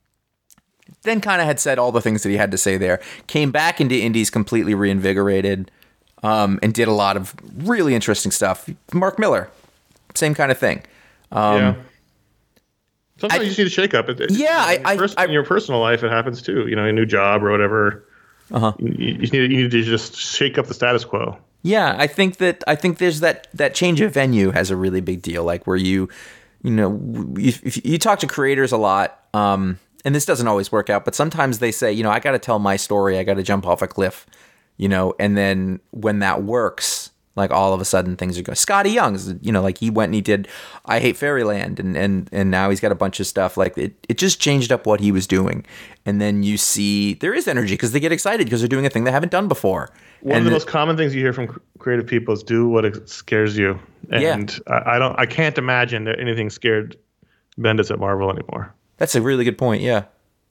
Then kind of had said all the things that he had to say there. Came back into indies completely reinvigorated, um, and did a lot of really interesting stuff. Mark Miller, same kind of thing. Um, yeah. Sometimes I- you just need a shake-up. It, it- Yeah, I- in, your I- pers- I- in your personal life, it happens too. You know, a new job or whatever. Uh-huh. You, you just need you need to just shake up the status quo. Yeah, I think that I think there's that that change of venue has a really big deal. Like where you, you know, you, if you talk to creators a lot, um, and this doesn't always work out, but sometimes they say, you know, I got to tell my story, I got to jump off a cliff, you know, and then when that works, like all of a sudden things are going. Scotty Young's, you know, like he went and he did I Hate Fairyland, and and and now he's got a bunch of stuff. Like it, it just changed up what he was doing, and then you see there is energy because they get excited because they're doing a thing they haven't done before. One and of the most common things you hear from cr- creative people is do what it scares you. And I, I don't, I can't imagine that anything scared Bendis at Marvel anymore. That's a really good point. Yeah.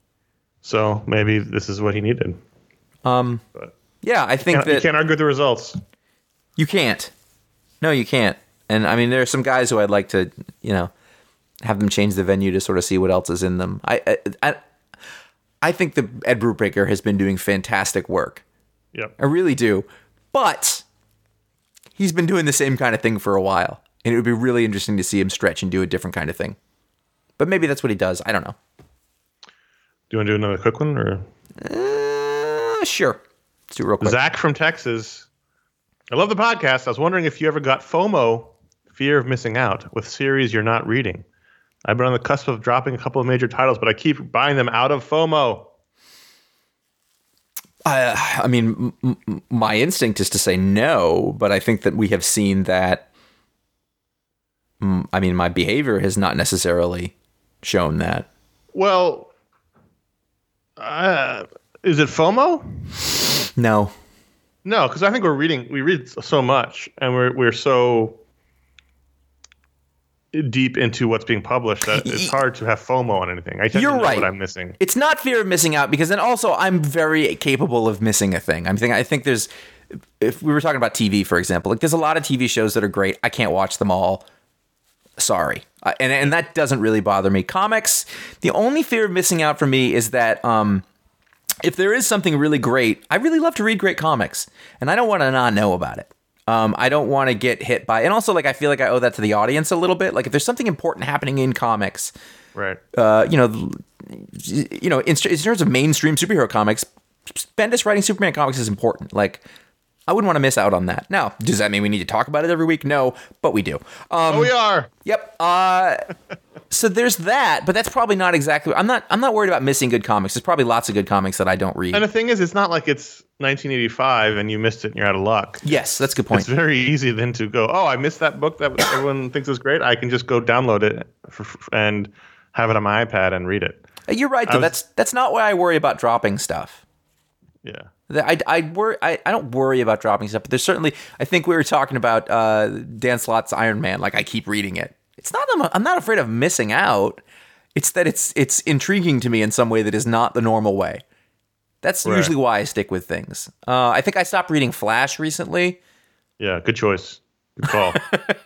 So maybe this is what he needed. Um. But Yeah, I think can't, you that can't argue with the results. you can't. No, you can't. And I mean, there are some guys who I'd like to, you know, have them change the venue to sort of see what else is in them. I, I, I, I think that Ed Brubaker has been doing fantastic work. Yep. I really do. But he's been doing the same kind of thing for a while. And it would be really interesting to see him stretch and do a different kind of thing. But maybe that's what he does. I don't know. Do you want to do another quick one? Or Uh, sure. Let's do it real quick. Zach from Texas. I love the podcast. I was wondering if you ever got FOMO, fear of missing out, with series you're not reading. I've been on the cusp of dropping a couple of major titles, but I keep buying them out of FOMO. I, I mean, m- m- my instinct is to say no, but I think that we have seen that. Mm, I mean, my behavior has not necessarily shown that. Well, uh, is it FOMO? No. No, because I think we're reading. We read so much, and we're we're so deep into what's being published that it's hard to have FOMO on anything. I tend You're to know right. what I'm missing. It's not fear of missing out, because then also I'm very capable of missing a thing. I'm thinking. I think there's. If we were talking about T V, for example, like there's a lot of T V shows that are great. I can't watch them all. Sorry, uh, and and that doesn't really bother me. Comics. The only fear of missing out for me is that. Um, If there is something really great, I really love to read great comics, and I don't want to not know about it. Um, I don't want to get hit by, and also like I feel like I owe that to the audience a little bit. Like if there's something important happening in comics, Right. uh, you know, you know, in, in terms of mainstream superhero comics, Bendis writing Superman comics is important. Like I wouldn't want to miss out on that. Now, does that mean we need to talk about it every week? No, but we do. Um, oh, we are. Yep. Uh, so there's that, but that's probably not exactly. I'm not. I'm not worried about missing good comics. There's probably lots of good comics that I don't read. And the thing is, it's not like it's nineteen eighty-five and you missed it and you're out of luck. Yes, that's a good point. It's very easy then to go, oh, I missed that book that everyone thinks is great. I can just go download it for, and have it on my iPad and read it. You're right, though. was, that's that's not why I worry about dropping stuff. Yeah. I, I, worry, I, I don't worry about dropping stuff, but there's certainly, I think we were talking about uh, Dan Slott's Iron Man, like I keep reading it. It's not, I'm, I'm not afraid of missing out. It's that it's it's intriguing to me in some way that is not the normal way. That's Right. usually why I stick with things. Uh, I think I stopped reading Flash recently. Yeah, good choice. Good call.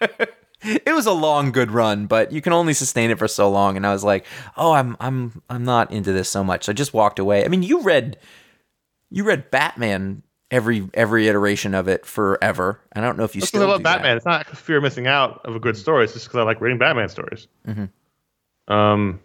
It was a long, good run, but you can only sustain it for so long. And I was like, oh, I'm I'm I'm not into this so much. So I just walked away. I mean, you read you read Batman every every iteration of it forever. I don't know if you That's still because I love do Batman. that. It's not fear of missing out of a good story. It's just because I like reading Batman stories. Mm-hmm. Um,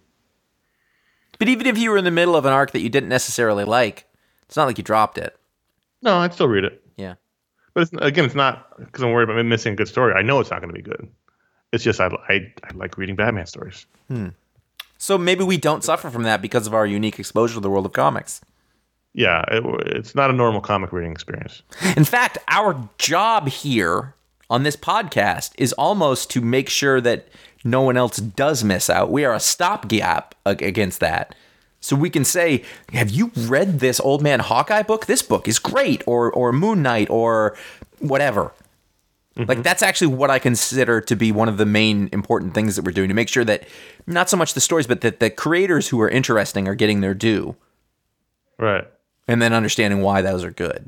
But even if you were in the middle of an arc that you didn't necessarily like, it's not like you dropped it. no, I'd still read it. Yeah. But it's, again, it's not because I'm worried about missing a good story. I know it's not going to be good. It's just I, I, I like reading Batman stories. So maybe we don't suffer from that because of our unique exposure to the world of comics. Yeah, it, it's not a normal comic reading experience. In fact, our job here on this podcast is almost to make sure that no one else does miss out. We are a stopgap ag- against that. So we can say, have you read this Old Man Hawkeye book? This book is great. Or or Moon Knight or whatever. Mm-hmm. Like that's actually what I consider to be one of the main important things that we're doing to make sure that not so much the stories, but that the creators who are interesting are getting their due. Right. And then understanding why those are good.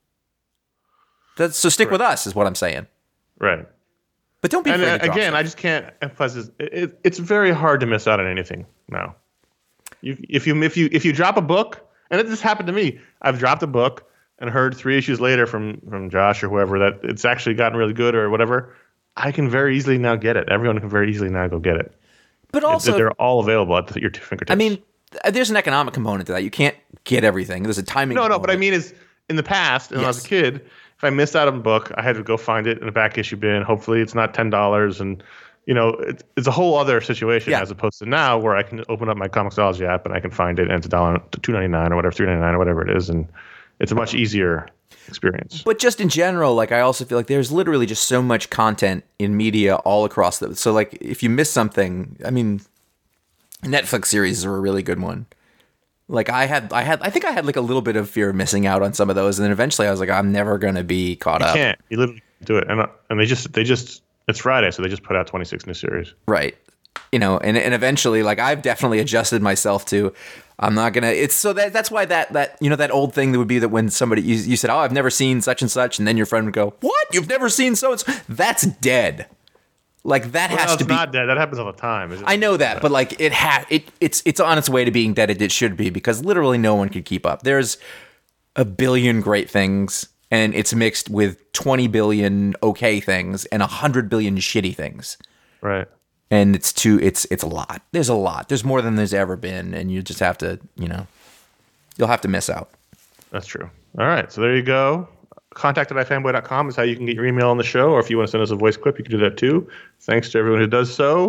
That's, so stick Right. with us is what I'm saying. Right. But don't be And afraid uh, to drop again, stuff. I just can't emphasize this. It, it, it's very hard to miss out on anything now. You, if you if you if you drop a book, and it just happened to me, I've dropped a book and heard three issues later from from Josh or whoever that it's actually gotten really good or whatever. I can very easily now get it. Everyone can very easily now go get it. But It's- also, they're all available at the, your fingertips. I mean, th- there's an economic component to that. You can't get everything. There's a timing no, no. component. But I mean, is in the past, and when I was a Yes. kid, if I missed out on a book, I had to go find it in a back issue bin. Hopefully, it's not ten dollars, and you know, it's, it's a whole other situation Yeah. as opposed to now where I can open up my Comixology app and I can find it, and it's a dollar, two ninety nine or whatever, three ninety nine or whatever it is, and it's a much easier experience. But just in general, like I also feel like there's literally just so much content in media all across the. So like if you miss something, I mean, Netflix series are a really good one. Like I had, I had, I think I had like a little bit of fear of missing out on some of those, and then eventually I was like, I'm never gonna be caught You up. can't. You literally can't do it, and uh, and they just they just it's Friday, so they just put out twenty six new series. Right. You know, and and eventually, like I've definitely adjusted myself to, I'm not gonna. It's so that that's why that that you know that old thing that would be that when somebody you, you said, oh, I've never seen such and such, and then your friend would go, what? You've never seen so and so? That's dead. Like that Well, has it's to be. not dead. That happens all the time. It's I know that, but like it ha it it's it's on its way to being dead. It, it should be because literally no one could keep up. There's a billion great things, and it's mixed with twenty billion okay things and a hundred billion shitty things. right. And it's too, it's, it's a lot. There's a lot. There's more than there's ever been. And you just have to, you know, you'll have to miss out. That's true. All right. So there you go. Contact at ifanboy dot com is how you can get your email on the show. Or if you want to send us a voice clip, you can do that too. Thanks to everyone who does so.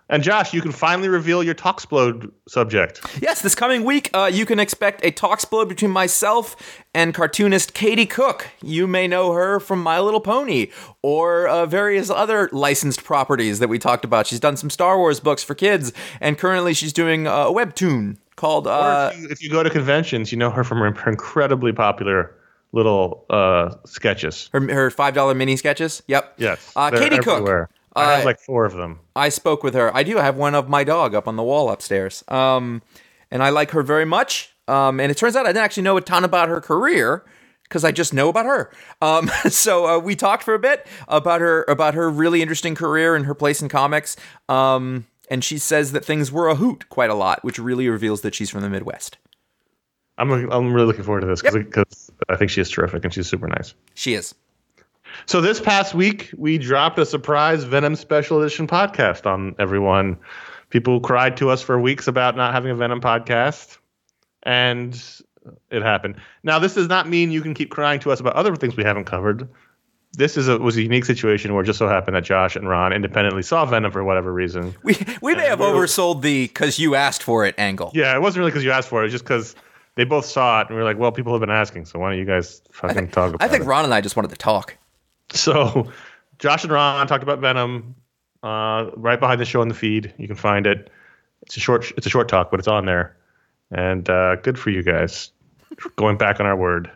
And Josh, you can finally reveal your Talksplode subject. Yes, this coming week, uh, you can expect a Talksplode between myself and cartoonist Katie Cook. You may know her from My Little Pony or uh, various other licensed properties that we talked about. She's done some Star Wars books for kids, and currently she's doing a webtoon called... Uh, or if you, if you go to conventions, you know her from her incredibly popular little uh, sketches. Her, her five dollar mini sketches? Yep. Yes. Uh, Katie everywhere. Cook. I have uh, like four of them. I spoke with her. I do. I have one of my dog up on the wall upstairs. Um, and I like her very much. Um, and it turns out I didn't actually know a ton about her career because I just know about her. Um, so uh, we talked for a bit about her about her really interesting career and her place in comics. Um, and she says that things were a hoot quite a lot, which really reveals that she's from the Midwest. I'm I'm really looking forward to this because Yep. I think she is terrific and she's super nice. She is. So this past week, we dropped a surprise Venom Special Edition podcast on everyone. People cried to us for weeks about not having a Venom podcast, and it happened. Now, this does not mean you can keep crying to us about other things we haven't covered. This is a, was a unique situation where it just so happened that Josh and Ron independently saw Venom for whatever reason. We we may have we were- oversold the because you asked for it angle. Yeah, it wasn't really because you asked for it. It was just because they both saw it, and we were like, well, people have been asking, so why don't you guys fucking I think, talk about I think it? Ron and I just wanted to talk. So, Josh and Ron talked about Venom uh, right behind the show in the feed. You can find it. It's a short. It's a short talk, but it's on there. And uh, good for you guys, going back on our word.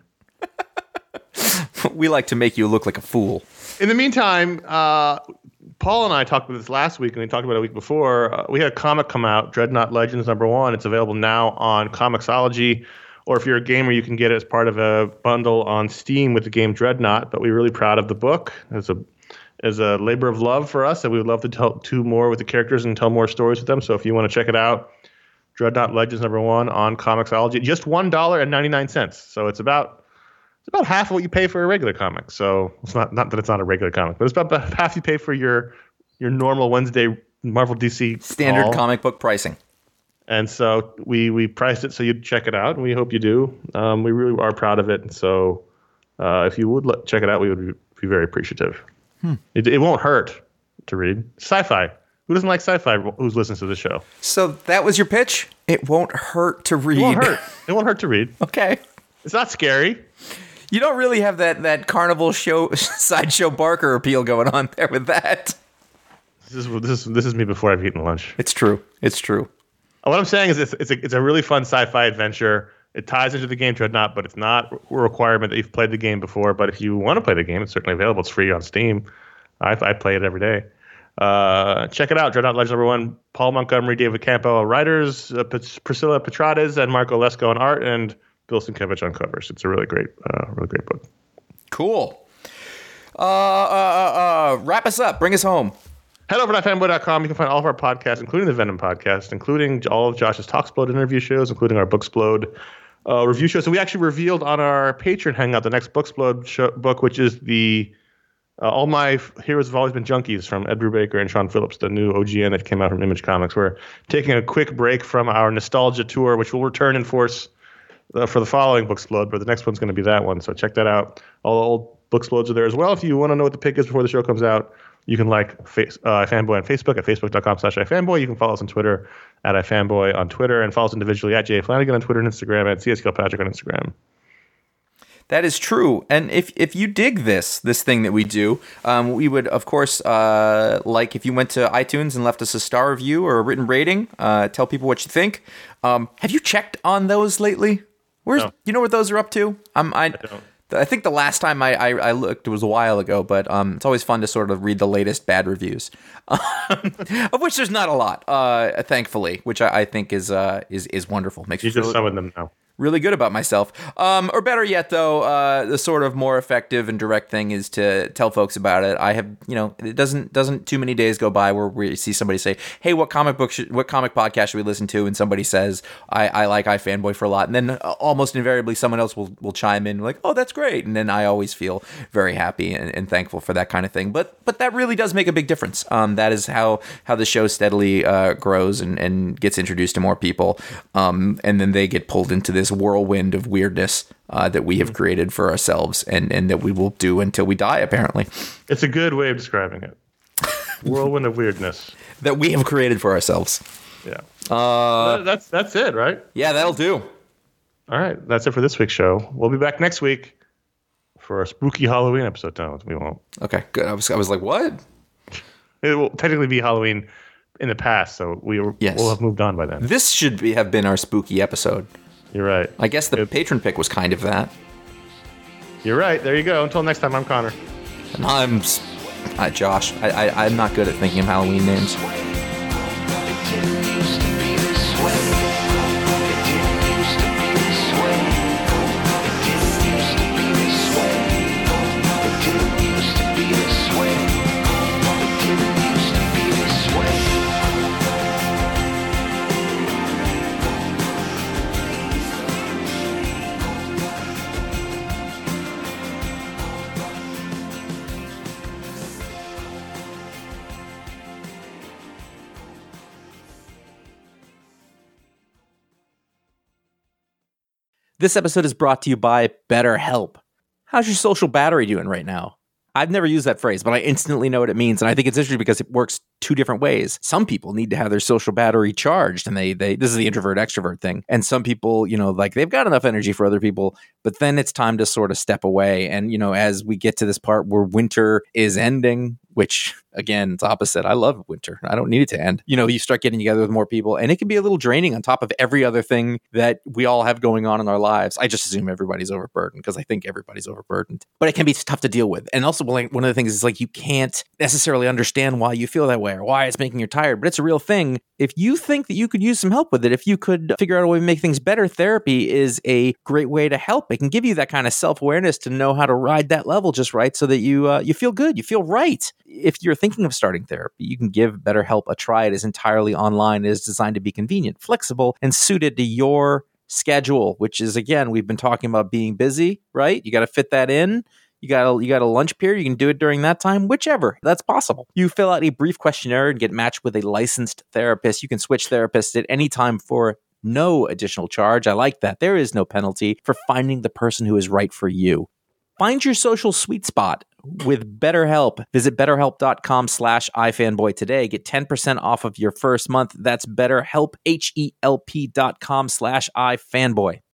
We like to make you look like a fool. In the meantime, uh, Paul and I talked about this last week, and we talked about it a week before. Uh, we had a comic come out, Dreadnought Legends number one. It's available now on Comixology. Or if you're a gamer, you can get it as part of a bundle on Steam with the game Dreadnought. But we're really proud of the book. It's a as a labor of love for us, and we would love to tell two more with the characters and tell more stories with them. So if you want to check it out, Dreadnought Legends number one on Comixology, just one dollar and ninety nine cents. So it's about it's about half of what you pay for a regular comic. So it's not not that it's not a regular comic, but it's about half you pay for your your normal Wednesday Marvel D C Standard haul. comic book pricing. And so we we priced it so you'd check it out, and we hope you do. Um, we really are proud of it, and so uh, if you would let, check it out, we would be, be very appreciative. Hmm. It, it won't hurt to read. Sci-fi. Who doesn't like sci-fi? Who's listens to this show? So that was your pitch? It won't hurt to read. It won't hurt. It won't hurt to read. Okay. It's not scary. You don't really have that that carnival show sideshow Barker appeal going on there with that. This is this is this is me before I've eaten lunch. It's true. It's true. What I'm saying is it's, it's, a, it's a really fun sci-fi adventure. It ties into the game Dreadnought, but it's not a requirement that you've played the game before. But if you want to play the game, it's certainly available. It's free on Steam. I, I play it every day. Uh, check it out. Dreadnought Legends number one. Paul Montgomery, David Campo, writers, uh, P- Priscilla Petrades, and Marco Lesko on art, and Bill Sienkiewicz on covers. It's a really great, uh, really great book. Cool. Uh, uh, uh, uh, wrap us up. Bring us home. Head over to fanboy dot com. You can find all of our podcasts, including the Venom podcast, including all of Josh's Talksplode interview shows, including our Booksplode uh, review show. So we actually revealed on our Patreon Hangout the next Booksplode show, book, which is the uh, All My F- Heroes Have Always Been Junkies from Ed Brubaker and Sean Phillips, the new O G N that came out from Image Comics. We're taking a quick break from our nostalgia tour, which will return in force uh, for the following Booksplode, but the next one's going to be that one. So check that out. All the old Booksplodes are there as well. If you want to know what the pick is before the show comes out, you can like face, uh, iFanboy on Facebook at facebook dot com slash iFanboy. You can follow us on Twitter at iFanboy on Twitter, and follow us individually at Jay Flanagan on Twitter and Instagram, at C S Kilpatrick on Instagram. That is true. And if if you dig this, this thing that we do, um, we would, of course, uh, like if you went to iTunes and left us a star review or a written rating, uh, tell people what you think. Um, have you checked on those lately? Where's No. You know what those are up to? Um, I, I don't. I think the last time I, I, I looked, it was a while ago, but um, it's always fun to sort of read the latest bad reviews, of which there's not a lot, uh, thankfully, which I, I think is uh, is is wonderful. Makes You me feel just summoned them now. really good about myself. Um, or better yet, though, uh, the sort of more effective and direct thing is to tell folks about it. I have, you know, it doesn't doesn't too many days go by where we see somebody say, "Hey, what comic book, should, what comic podcast should we listen to?" And somebody says, "I, I like iFanboy for a lot," and then uh, almost invariably someone else will will chime in like, "Oh, that's great," and then I always feel very happy and, and thankful for that kind of thing. But but that really does make a big difference. Um, that is how how the show steadily uh, grows and, and gets introduced to more people, um, and then they get pulled into this whirlwind of weirdness uh, that we have created for ourselves and, and that we will do until we die, apparently. It's a good way of describing it. whirlwind of weirdness. that we have created for ourselves. Yeah. Uh, That- that's that's it, right? yeah, that'll do. All right, that's it for this week's show. We'll be back next week for our spooky Halloween episode. No, we won't. Okay, good. I was I was like, what? It will technically be Halloween in the past, so we Yes. will have moved on by then. This should be, have been our spooky episode. You're right. I guess the It- patron pick was kind of that. You're right. There you go. Until next time, I'm Connor. And I'm s- uh, Josh. I, I I'm not good at thinking of Halloween names. This episode is brought to you by BetterHelp. How's your social battery doing right now? I've never used that phrase, but I instantly know what it means. And I think it's interesting because it works two different ways. Some people need to have their social battery charged, and they they this is the introvert extrovert thing. And some people, you know, like they've got enough energy for other people, but then it's time to sort of step away. And, you know, as we get to this part where winter is ending, which again, it's opposite. I love winter. I don't need it to end. You know, you start getting together with more people, and it can be a little draining on top of every other thing that we all have going on in our lives. I just assume everybody's overburdened because I think everybody's overburdened. But it can be tough to deal with. And also, like, one of the things is like you can't necessarily understand why you feel that way or why it's making you tired, but it's a real thing. If you think that you could use some help with it, if you could figure out a way to make things better, therapy is a great way to help. It can give you that kind of self-awareness to know how to ride that level just right so that you uh, you feel good, you feel right. If you're thinking of starting therapy, you can give BetterHelp a try. It is entirely online. It is designed to be convenient, flexible, and suited to your schedule, which is, again, we've been talking about being busy, right? You got to fit that in. You got a, you got a lunch period. You can do it during that time, whichever. That's possible. You fill out a brief questionnaire and get matched with a licensed therapist. You can switch therapists at any time for no additional charge. I like that. There is no penalty for finding the person who is right for you. Find your social sweet spot with BetterHelp. Visit betterhelp.com slash ifanboy today. Get ten percent off of your first month. That's BetterHelp, H E L P dot com slash ifanboy.